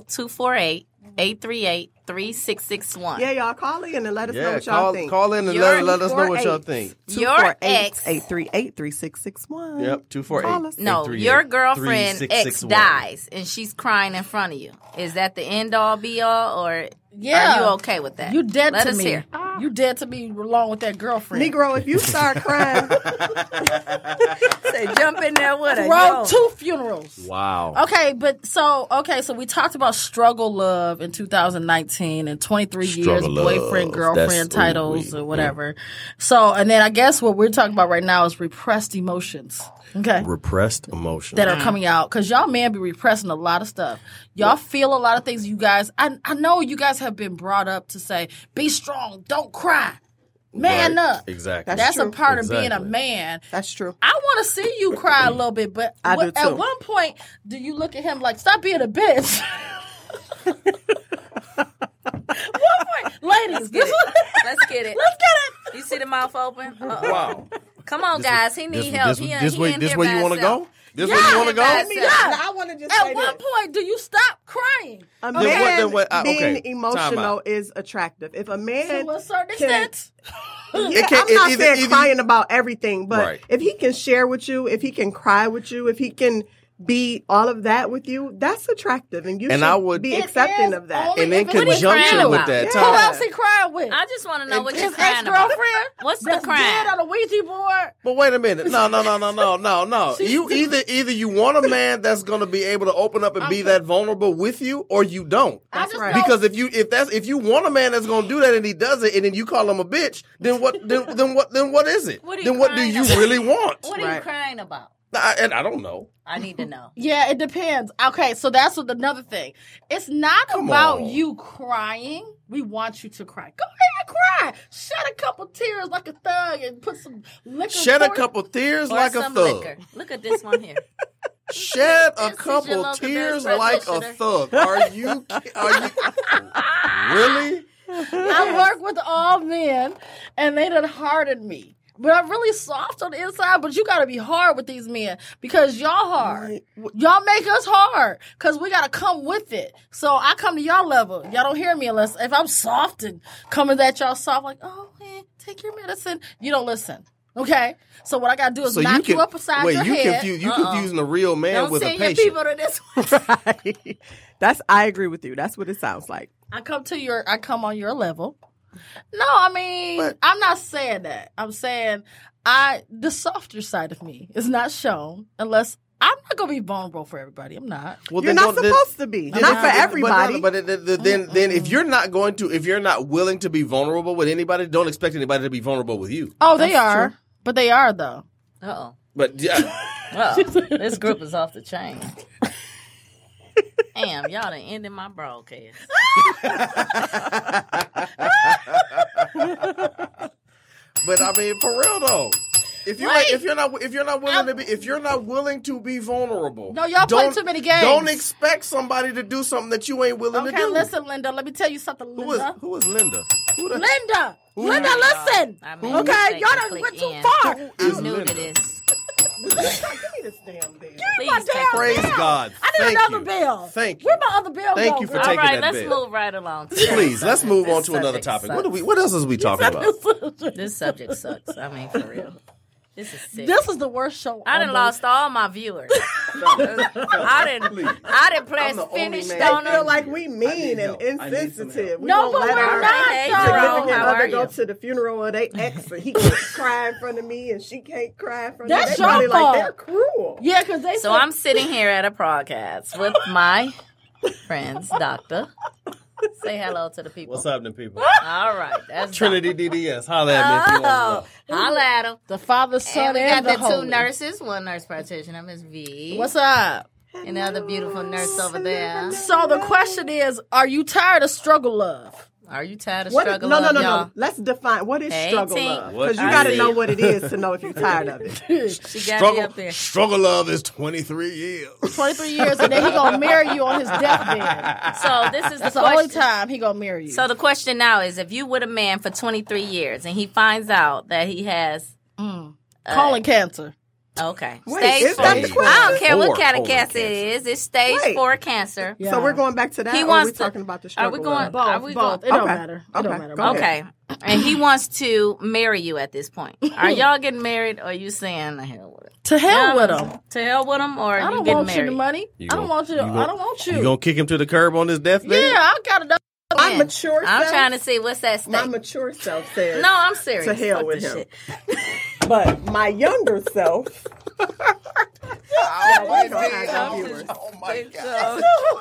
248-838-3661. Yeah, y'all call in and let us know Yeah, what y'all think. call in and Your let us know what y'all think. Your ex. 248-838-3661. Yep, 248. Call us. No, 838 your girlfriend ex 3661. dies and she's crying in front of you. Is that the end all be all, or Yeah. are you okay with that? You dead Let to us me. hear. You dead to me along with that girlfriend. Negro, if you start crying, Say jump in there with her. Road Yo. 2 funerals. Wow. Okay, so we talked about struggle love in 2019 and 23 years Struggle love. boyfriend girlfriend That's- titles ooh, or whatever. So, and then I guess what we're talking about right now is repressed emotions. Okay. Repressed emotion. That are coming out because y'all men be repressing a lot of stuff. Y'all feel a lot of things. You guys, I know you guys have been brought up to say, be strong, don't cry, man Right. up. Exactly. That's a true. part of being a Exactly. man. that's true. I want to see you cry a little bit, but I do at too. one point, do you look at him like, stop being a bitch? One point, ladies, Get it. Let's get it. let's get it. You see the mouth open? Uh-oh. Wow. Come on, guys. He need help. This where you want to go? This where Yeah. you want to go? Yes. Yeah. Now, I want to just say At one this. point, do you stop crying? A Then man what- being okay, time emotional out. is attractive. If a man To a certain can- extent. Yeah, can't- I'm not either- saying either- crying about everything, but Right. if he can share with you, if he can cry with you, if he can be all of that with you, that's attractive, and you And should I would- be It accepting is of that. only And in if it's conjunction crying with about? that, Yeah. time Who else he crying with? I just want to know what you're His crying about. ex-girlfriend? What's the That's crime? dead on a Ouija board? But wait a minute. No. You either you want a man that's going to be able to open up and be that vulnerable with you, or you don't. I just right. know- Because if you want a man that's going to do that and he does it, and then you call him a bitch, then what is it? What are you Then what do crying you about? really want? What are you Right. crying about? And I don't know. I need to know. Yeah, it depends. Okay, so that's what another thing. It's not Come about on. you crying. We want you to cry. Go ahead and cry. Shed a couple tears like a thug and put some liquor. Shed a pour- couple tears Or like a some thug. liquor. Look at this one here. Shed a This is your couple local tears nurse like a practitioner. thug. Are you really? I work with all men, and they done hardened me. But I'm really soft on the inside, but you got to be hard with these men because y'all hard. Y'all make us hard because we got to come with it. So I come to y'all level. Y'all don't hear me unless if I'm soft and coming at y'all soft, like, oh, man, take your medicine. You don't listen. Okay? So what I got to do is knock you up beside your head. You confusing a real man Don't with a send your patient. people to this one. Right. I agree with you. That's what it sounds like. I come on your level. No, I mean, But- I'm not saying that. I'm saying the softer side of me is not shown unless I'm not going to be vulnerable for everybody. I'm not. Well, You're then not don't- supposed to be. then- Not for but- everybody. But then if you're not willing to be vulnerable with anybody, don't expect anybody to be vulnerable with you. Oh, they are. But they are, though. Uh-oh. But yeah, Uh-oh. This group is off the chain. Damn, y'all done ended my broadcast. but I mean, for real though, if you're not willing to be vulnerable, No, y'all play don't- too many games. Don't expect somebody to do something that you ain't willing to Okay, do. listen, Linda. Let me tell you something, Who is Linda. Linda? Who the- Linda! Linda, listen! I mean, Okay, y'all done click went too in. far. I'm new to this. Give me this damn bill. Please my take damn it. Praise bill. God. I need Thank another you. bill. Thank you. Where my other bill Thank go, you for girl? All taking right, that let's bill. move right along. Please, let's move on This to another subject topic. sucks. What else is we talking about? This subject sucks. I mean, for real. This is sick. This is the worst show. I done on lost all my viewers. I didn't press I'm the only finish man. on They feel them. like we mean and help. I need some insensitive. help. We No, won't but let we're our not, Hey, though. Jerome, significant how are other go you? to the funeral of their ex, and he can't cry in front of me, and she can't cry in front of me. That's They probably your like fault. they're cruel. Yeah, because they So I'm sitting here at a podcast with my friends, Doctor. Say hello to the people. What's happening, people? All right, that's Trinity DDS. Holla at me if you want Oh, holla at them. the Father, And Son, we and, got the the two Holy. nurses. One nurse practitioner, Miss V. What's up? And the other beautiful nurse over there. So the question is, are you tired of struggle love? Are you tired of What struggle no, love, no. y'all? Let's define what is Hey, struggle Tink. love. What Because you is got to it? know what it is to know if you're tired of it. She got me up there. Struggle love is 23 years. 23 years, and then he gonna marry you on his deathbed. So this is That's the the only question. time he gonna marry you. So the question now is, if you with a man for 23 years and he finds out that he has colon cancer. okay Wait, stage is 4, that the question? I don't care what Or kind of colon cancer it is. It's stage Wait. 4 cancer. Yeah. So we're going back to that. He or wants are we to- talking about the are struggle we going- love? Both. Are we both. going- It don't Okay. matter. It don't Okay. matter. Go ahead. Okay, and he wants to marry you at this point. Are y'all getting married, or are you saying the hell with it? To hell with him. To hell with him, or I you don't getting want you married? the money. You I don't gon- want you. you I gon- don't want You you. gonna kick him to the curb on his deathbed? Yeah, I got another. My man. mature I'm self. trying to see what's that stake. My mature self says. No, I'm serious. To hell Fuck with this him. shit. But my younger self. Yeah, we don't have no viewers. Oh my God.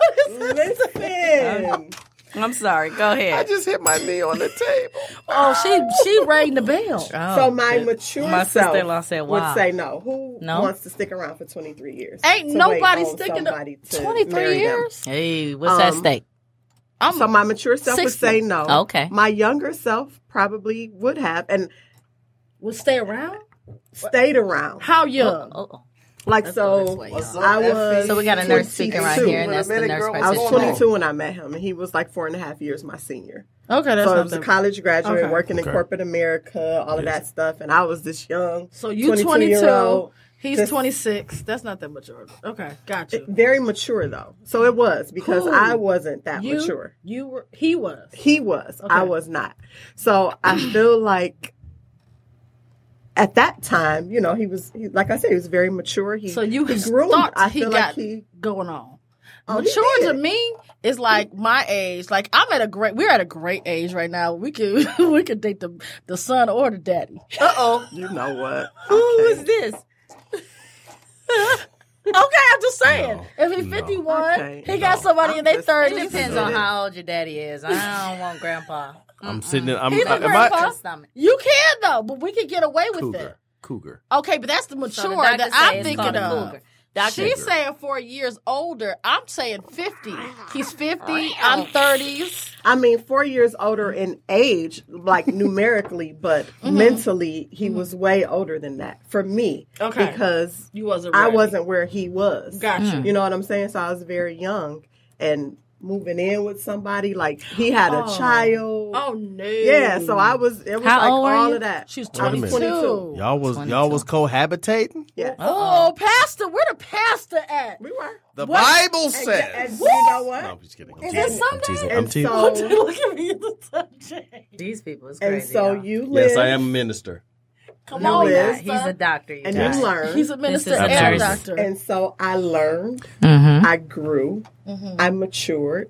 Listen. I'm sorry. Go I ahead. just hit my knee on the table. Oh, she rang the bell. So my mature My self sister-in-law said, wow. would say no. Who No? wants to stick around for 23 years? Ain't To nobody wait on sticking somebody to to 23 marry them. years. Hey, what's that stake? So my mature self would 60. say no. Okay. My younger self probably would have and Would stay around. stayed around. How young? Oh. Like Let's so, go this way, y'all. I was. So we got a nurse speaking right 22. here, and that's the nurse I was practitioner. 22 when I met him, and he was like 4.5 years my senior. Okay, that's So I not was a that. college graduate Okay. working in Okay. corporate America, all of that stuff, and I was this young. So you 22. 22-year-old. He's Just- 26. That's not that mature. Okay, gotcha. Very mature though, so it was because Who? I wasn't that You, mature. you were. He was. He was. Okay. I was not. So I feel like at that time, you know, he was like I said, he was very mature. He So you he groomed. thought I he feel got like he. going on. Oh, he Mature did. to me is like my age. Like we're at a great age right now. We could we could date the son or the daddy. You know what? Who Okay. is this? Okay, I'm just saying. No. If he's 51, Okay. he got somebody in their Just- 30s. It depends on how old your daddy is. I don't want grandpa. I'm sitting in. He's a am grandpa. I Stomach. You can though, but we could get away with it. Cougar? Okay, but that's the So mature the doctor that say I'm it's thinking called a of. cougar. Doctor, She's saying 4 years older. I'm saying 50. He's 50. I'm 30s. I mean, 4 years older in age, like numerically, but mentally, he was way older than that for me. Okay. Because You wasn't. I ready. wasn't where he was. Gotcha. You know what I'm saying? So I was very young and moving in with somebody. Like he had a child. Oh no. Yeah. So I was. It was How like old were all you? of that. She's Wait a minute. 22. Y'all was cohabitating. Yeah. Oh, pastor, where the pastor at? We were. The What? Bible And, says. and you know what? No, I'm just kidding. I'm Is teasing. it I'm teasing. And I'm teasing. so- Look at me in the subject. these people is And crazy. so y'all. you live. Yes, I am a minister. Come No, on, he man. is. He's a doctor. You And guys. you learn. He's a minister This is a and a nurse. doctor. And so I learned. Mm-hmm. I grew. I matured.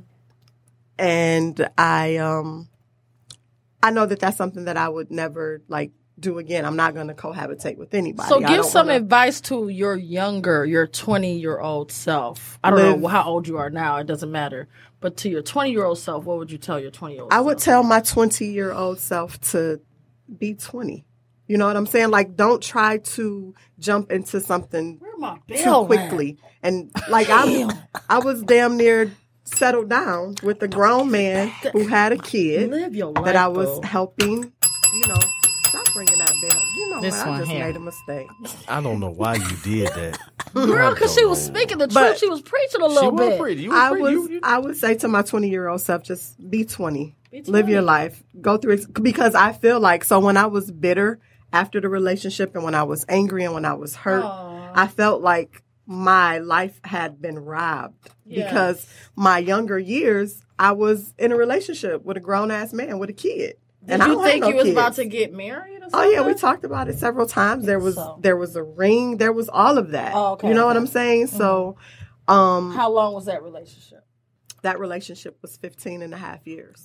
And I know that that's something that I would never like do again. I'm not going to cohabitate with anybody. So I give don't some wanna- advice to your 20-year-old self. I don't Live- know how old you are now. It doesn't matter. But to your 20-year-old self, what would you tell your 20-year-old I self? would tell my 20-year-old self to be 20. You know what I'm saying? Like, don't try to jump into something Where my too bell quickly. And like I was damn near settled down with a grown man who had a at? kid Live your life, that I was though. helping. You know, stop ringing that bell. You know This what? I one just here. made a mistake. I don't know why you did that. Girl, because she was speaking the But truth. She was preaching a little She was bit. pretty. You I was pretty. You- I would say to my 20-year-old self, just be 20. Be Live your 20. life. Go through it. Because I feel like, so when I was bitter after the relationship and when I was angry and when I was hurt, I felt like my life had been robbed. Yes. Because my younger years, I was in a relationship with a grown-ass man with a kid. Did I you don't have think no you was kids. about to get married or Oh something? yeah, we talked about it several times. There was So- there was a ring, there was all of that. Oh, okay, You know what okay. I'm saying? So How long was that relationship? that relationship was 15 and a half years.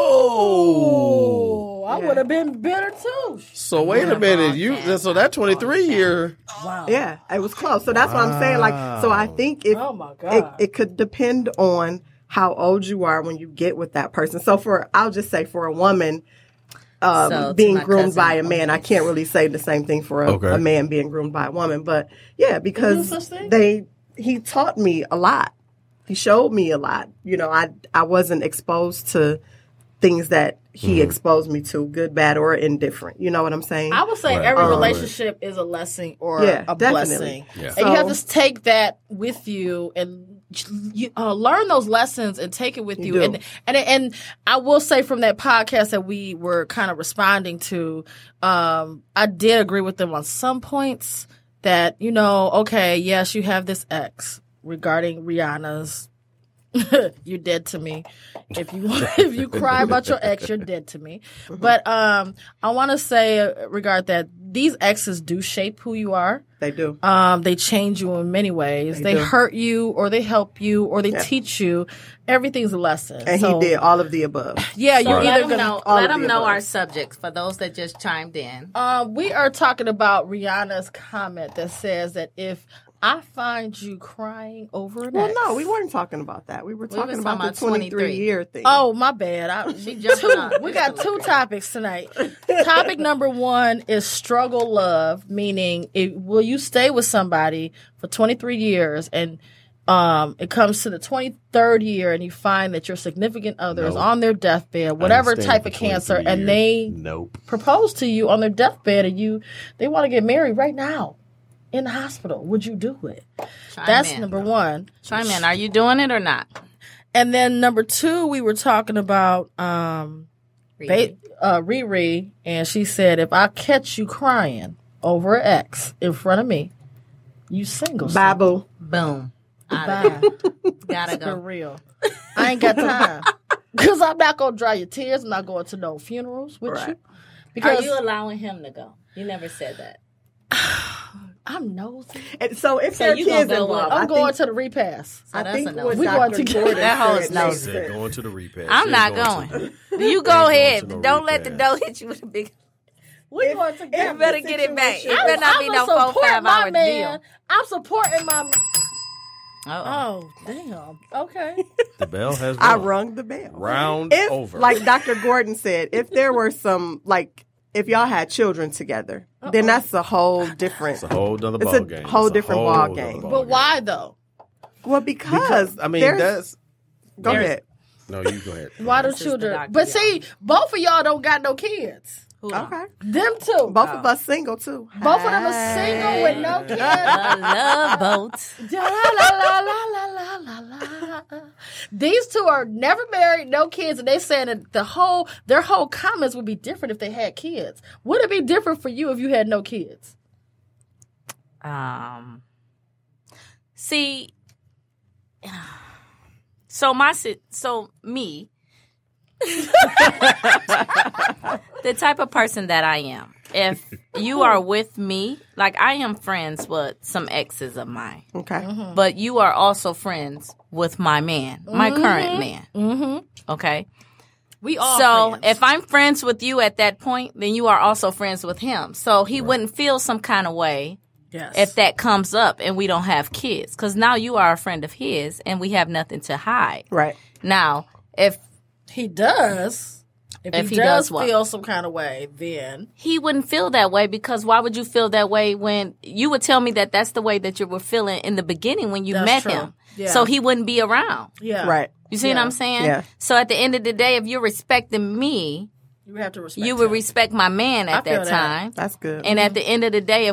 Whoa! I Yeah. would have been bitter too. So wait a minute. So that 23 year. Wow. Yeah, it was close. So that's what I'm saying. Like, so I think if Oh my God. it could depend on how old you are when you get with that person. So I'll just say for a woman So, to being my groomed cousin- by a man, I can't really say the same thing for a man being groomed by a woman. But yeah, because Is there such thing? he taught me a lot. He showed me a lot. You know, I wasn't exposed to things that he exposed me to, good, bad, or indifferent. You know what I'm saying? I would say every relationship is a lesson or a blessing. Yeah. And you have to take that with you and learn those lessons and take it with you. And I will say from that podcast that we were kind of responding to, I did agree with them on some points that, okay, yes, you have this ex regarding Rihanna's. You're dead to me. If you cry about your ex, you're dead to me. But I want to say regard that these exes do shape who you are. They do. They change you in many ways. They hurt you, or they help you, or they teach you. Everything's a lesson. And he did all of the above. Yeah, you're either let them know our subjects for those that just chimed in. We are talking about Rihanna's comment that says that if I find you crying over an ex. No, we weren't talking about that. We were talking about the 23-year thing. Oh, my bad. We got two topics tonight. Topic number 1 is struggle love, meaning will you stay with somebody for 23 years and it comes to the 23rd year and you find that your significant other is on their deathbed, whatever type of cancer, and they propose to you on their deathbed and they want to get married right now. In the hospital, would you do it? That's number 1. Chime in. Are you doing it or not? And then number 2, we were talking about Riri, and she said, if I catch you crying over an ex in front of me, you single. Babu. Boom. Bye. Gotta go. For real. I ain't got time. Because I'm not going to dry your tears. I'm not going to no funerals with you. Because are you allowing him to go? You never said that. I'm nosy. And so if there are you kids gonna go involved, I'm going to the repass. So I think that's a no. what We Dr. going to get Gordon that whole is said no. makes Said sense. going to the repass. I'm not going. You go ahead. Don't let the dough hit you with a big. We going to You get better get it back. It better not be no 4-5 hour deal. I'm supporting my. Uh-oh. Oh, damn. Okay. The bell has I rung. rung the bell. Round If, over. like Dr. Gordon said, if there were some, if y'all had children together, then that's a whole different. It's a whole other It's ball a game. whole It's a different whole ball other game. ball But game. why though? Well, because I mean, there's- that's. go ahead. No, you go ahead. Why do This is the children? doctor, But y'all. see, both of y'all don't got no kids. Okay. Them two. Both of us single too. Both of them are single with no kids. The love boat. La, la, la, la, la, la, la. These two are never married, no kids, and they saying that their whole comments would be different if they had kids. Would it be different for you if you had no kids? See, so me, the type of person that I am, if you are with me, like I am friends with some exes of mine, Okay. but you are also friends with my man, my current man. Mm-hmm. Okay. We all So friends. if I'm friends with you at that point, then you are also friends with him. So he wouldn't feel some kind of way yes. if that comes up and we don't have kids. Because now you are a friend of his and we have nothing to hide. Right. Now, if he does, if he he does does what? feel some kind of way, then he wouldn't feel that way, because why would you feel that way when you would tell me that that's the way that you were feeling in the beginning when you That's met true. him? Yeah. So he wouldn't be around. yeah, Right. You see what I'm saying? Yeah. So at the end of the day, if you're respecting me, You have to respect. you would him. respect my man I at feel that that. time. That's good. And at the end of the day,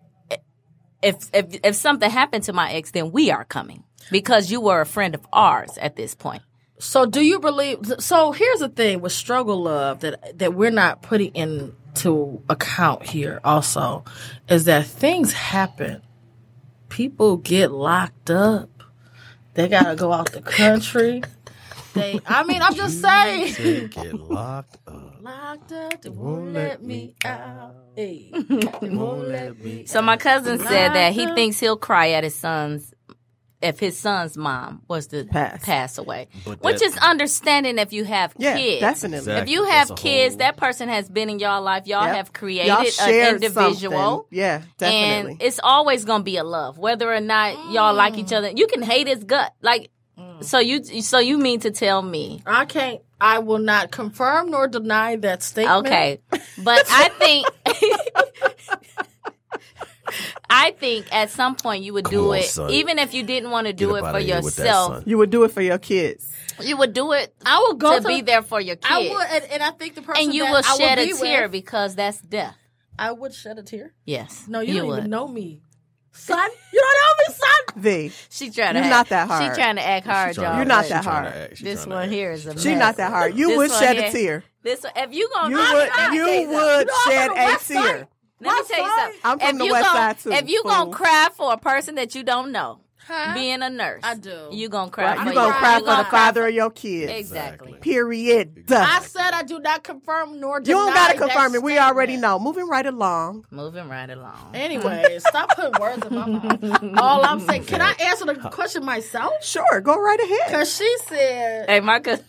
if something happened to my ex, then we are coming, because you were a friend of ours at this point. So do you believe? So here's the thing with struggle love that we're not putting into account here. Also, is that things happen. People get locked up. They gotta go out the country. I'm just saying. Get locked up. Locked up. They won't let me out. Hey, they won't let me. So my cousin said that he Locked up. thinks he'll cry at if his son's mom was to pass away, But which that- is understanding if you have yeah, kids. definitely. Exactly. If you That's have a kids, whole- that person has been in your life. Y'all Yep. have created Y'all an shared individual. something. Yeah, definitely. And it's always going to be a love, whether or not y'all like each other. You can hate his gut. So you mean to tell me. I will not confirm nor deny that statement. Okay. But I I think at some point you would do on, it, son. even if you didn't want to do Get it up for outta here with that, yourself. son. You would do it for your kids. You would do it I will go to be there for your kids. I would, and I think the person and you that will I shed a be tear with, because that's death. I would shed a tear. Yes. No, you don't would. even know me, son. You don't know me, son. V. She trying to You're act, not that hard. She trying to act hard, y'all. You're not She that trying hard. to act. She This trying to one act. here is a mess. She's not that hard. You This would one shed here- a tear. This if you gonna You would shed a tear. Let me tell you something. I'm from If the you West gon- Side, too, If you fool. gonna cry for a person that you don't know, Huh? being a nurse, I do. You gonna cry. You for gonna your- cry you for gonna the cry father for- of your kids. Exactly. Period. I said I do not confirm nor You deny. don't gotta that confirm it. We statement. already know. Moving right along. Moving right along. Anyway, stop putting words in my mouth. All I'm saying, can I answer the question myself? Sure, go right ahead. Because she said, Hey, my cousin.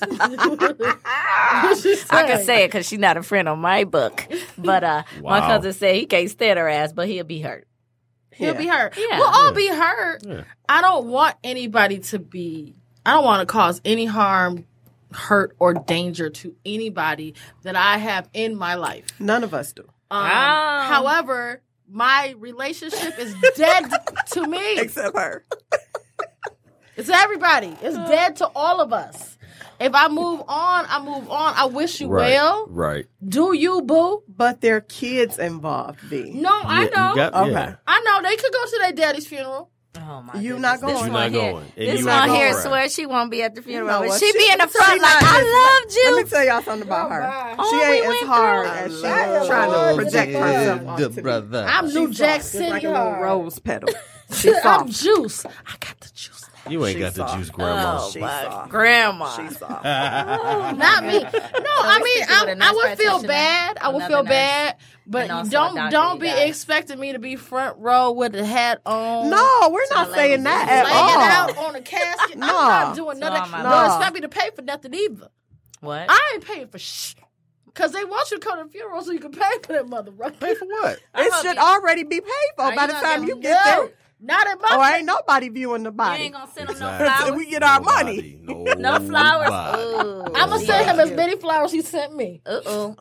I can say it because she's not a friend on my book. But my cousin said he can't stand her ass, but he'll be hurt. he'll be hurt. Yeah. We'll all be hurt. Yeah. I don't want anybody to be, I don't want to cause any harm, hurt, or danger to anybody that I have in my life. None of us do. However, my relationship is dead to me. Except her. It's everybody. It's dead to all of us. If I move on, I move on. I wish you well. Right. Do you, boo? But there are kids involved, V. No, I Yeah, know. you got- Okay. yeah. I know. They could go to their daddy's funeral. Oh my You goodness. not going. This You're one not here, going. And this you one ain't here going. swears she won't be at the funeral. know but what? she be in the She front like, not- I loved you. Let me tell y'all something about her. bye. Oh, She we ain't went as hard through as she's it. trying Lord, to project yeah. herself onto me. brother. I'm New She's Jack soft, City just like a little hard. rose petal. She's I'm soft. juice. I got the juice. You ain't She's got the soft. juice, grandma. Oh, She's my soft. grandma. She's soft. Not me. No, I mean, speaking with a I nurse would feel practitioner, bad. I would another feel nurse, bad. But and also a don't doctor, be you guys. expecting me to be front row with the hat on. No, we're not the saying ladies. that Laying at out all. on a casket. No. I'm not doing So nothing. I'm Don't not. expect me to pay for nothing either. What? I ain't paying for shit. Because they want you to come to the funeral so you can pay for that mother. Pay for what? It hope should you- already be paid for Are by you the gonna time give you them- get there. No, not in my Oh, ain't nobody viewing the You body. ain't gonna send them Exactly. no Until flowers? we get our money. No flowers? Ooh. I'm going to send him as many flowers he sent me. Uh-oh.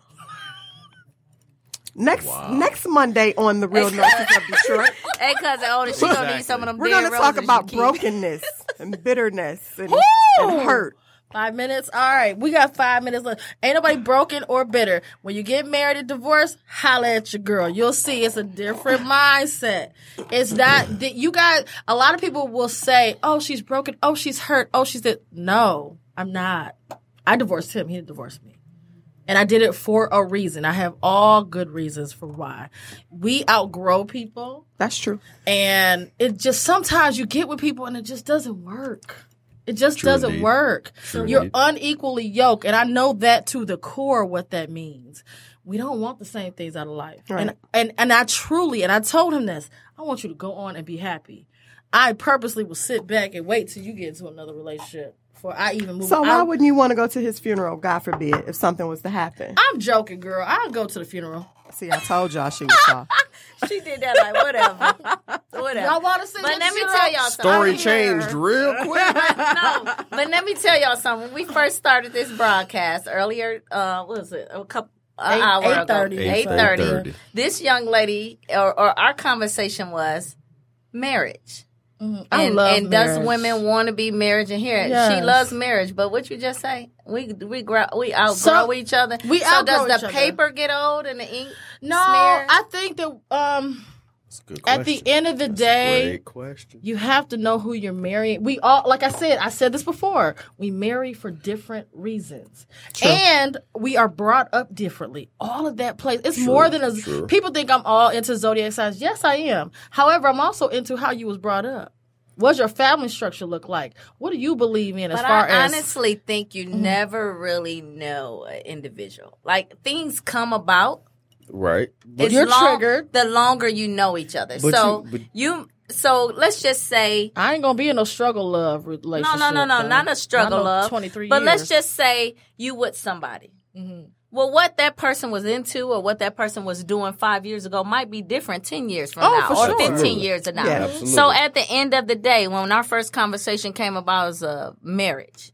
Next Monday on The Real Nurses of Detroit, Hey, cousin Otis, she gonna need some of them we're dead going to talk roses about you keep. brokenness and bitterness and hurt. 5 minutes? All right. We got 5 minutes left. Ain't nobody broken or bitter. When you get married and divorced, holla at your girl. You'll see it's a different mindset. It's not that you guys, a lot of people will say, oh, she's broken. Oh, she's hurt. Oh, she's that. No, I'm not. I divorced him. He didn't divorce me. And I did it for a reason. I have all good reasons for why. We outgrow people. That's true. And it just, sometimes you get with people and it just doesn't work. It just True doesn't indeed. work. True You're indeed. unequally yoked. And I know that to the core what that means. We don't want the same things out of life. Right. And I truly, and I told him this, I want you to go on and be happy. I purposely will sit back and wait till you get into another relationship before I even move So on. why wouldn't you want to go to his funeral, God forbid, if something was to happen? I'm joking, girl. I'll go to the funeral. See, I told y'all she was soft. She did that like, whatever. Y'all want to see But the let me funeral? tell y'all something. Story changed real quick. No, but let me tell y'all something. When we first started this broadcast earlier, what was it? A couple an hour ago. 8:30. 8:30. This young lady, or our conversation was marriage. I love and does marriage. women want to be marriage and here? She Yes. loves marriage, but what you just say? We outgrow So, each other. we so outgrow does each the other. paper get old and the ink No, smear? I think that That's a good at the question. end of the That's a day, great question. you have to know who you're marrying. We all, like I said this before, we marry for different reasons. And we are brought up differently. All of that plays. It's more than sure. people think I'm all into zodiac signs. Yes, I am. However, I'm also into how you was brought up. What's your family structure look like? What do you believe in as But far I as honestly think you never really know an individual. Like things come about. Right. It's you're triggered. the longer you know each other. But So you- so let's just say I ain't gonna be in no struggle love relationship. no, though. not a struggle I know of 23 But years. let's just say you with somebody. Well, what that person was into or what that person was doing 5 years ago might be different 10 years from now for or sure. 15 Absolutely. years from now. Yeah. Absolutely. So at the end of the day, when our first conversation came about was marriage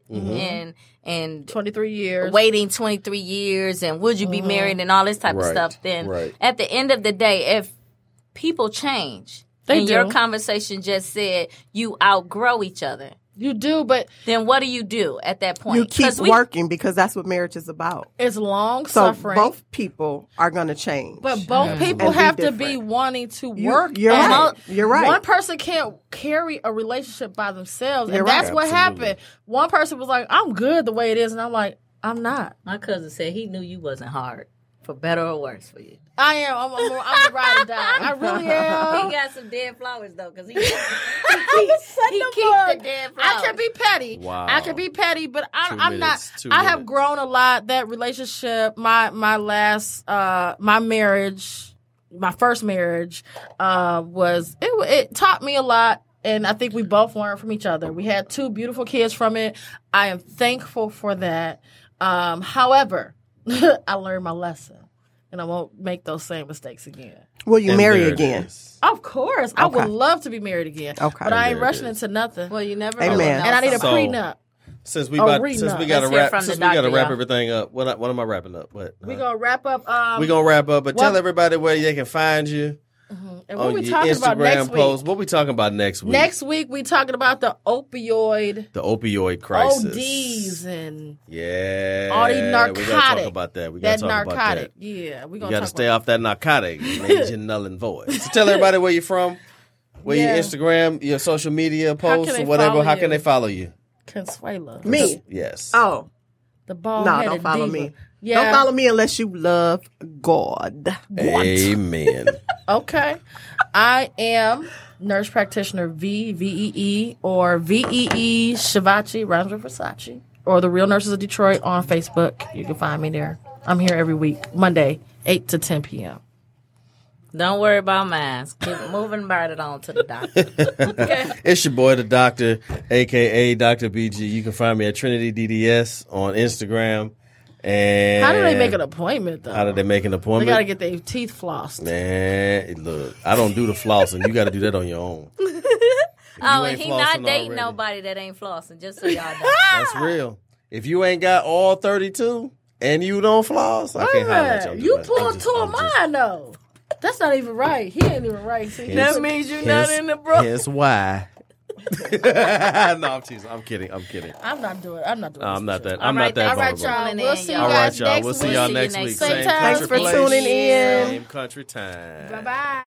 and 23 years. waiting 23 years and would you be married and all this type of Right, stuff, then right. at the end of the day, people change. They and do. your conversation just said you outgrow each other. You do, but Then what do you do at that point? You keep 'Cause we- working because that's what marriage is about. it's long So suffering. both people are going to change. But both people And be have to be different. wanting to work. You're and right. You're right. One person can't carry a relationship by themselves, You're and right. that's what Absolutely. happened. One person was like, "I'm good the way it is," and I'm like, "I'm not. My cousin said he knew you wasn't hard, for better or worse for you. I am. I'm a ride or die. I really am." He got some dead flowers though, because he He keeps the dead flowers. I can be petty. Wow. I can be petty, but 2 I'm not. minutes, 2 I have minutes. grown a lot. That relationship, my last, my marriage, my first marriage, it taught me a lot, and I think we both learned from each other. We had 2 beautiful kids from it. I am thankful for that. However, I learned my lesson, and I won't make those same mistakes again. Will you And marry there it again? is. Of course, I Okay. would love to be married again. Okay. But I ain't There it rushing is. into nothing. Well, you never Amen. know. And I need a So- prenup. Since we Oh, got reading to up. wrap Let's hear from since the we got to doctor, wrap y'all. everything up. What am I wrapping up? What? We're going to wrap up. We gonna wrap up, but what- tell everybody where they can find you and what on we your talking about next Instagram week? post. What we talking about next week? Next week, we talking about the opioid the opioid crisis. ODs and Yeah, all these We gotta talk narcotic. about that. We that gotta talk narcotic. about that. Yeah, we You gonna got to talk stay about off that narcotic, major null and void. So tell everybody where you're from, where Yeah. your Instagram, your social media can posts, they or whatever. follow How you? can they follow you? Consuela. Me? Yes. Oh, The bald no, headed don't follow diva. me. Yeah. Don't follow me unless you love God. Amen. Okay. I am nurse practitioner VEE or VEE Shivachi, rhymes with Versace, or the Real Nurses of Detroit on Facebook. You can find me there. I'm here every week, Monday, 8 to 10 p.m. Don't worry about mine. Keep moving about it on to the doctor. It's your boy, the Doctor, aka Dr. BG. You can find me at Trinity DDS on Instagram. And How do they make an appointment, though? How do they make an They appointment? got to get their teeth flossed. Man, look, I don't do the flossing. You got to do that on your own. Oh, ain't and he not flossing dating already. nobody that ain't flossing, just so y'all know. That's real. If you ain't got all 32 and you don't floss, I can't holler at you. I'm You just- pulled I'm just- two of I'm just- mine, though. That's not even right. He ain't even right. See, Hence- means you're not hence- in the bro. Hence why. No, I'm teasing. I'm kidding. I'm not doing it. I'm not doing it. I'm not that. All I'm right, not that All right, vulnerable. y'all. Tuning We'll in, see you y'all. All guys right, y'all. next We'll see week. y'all See you next next week. week. Same time. Thanks for place, tuning in. Same country time. Bye-bye.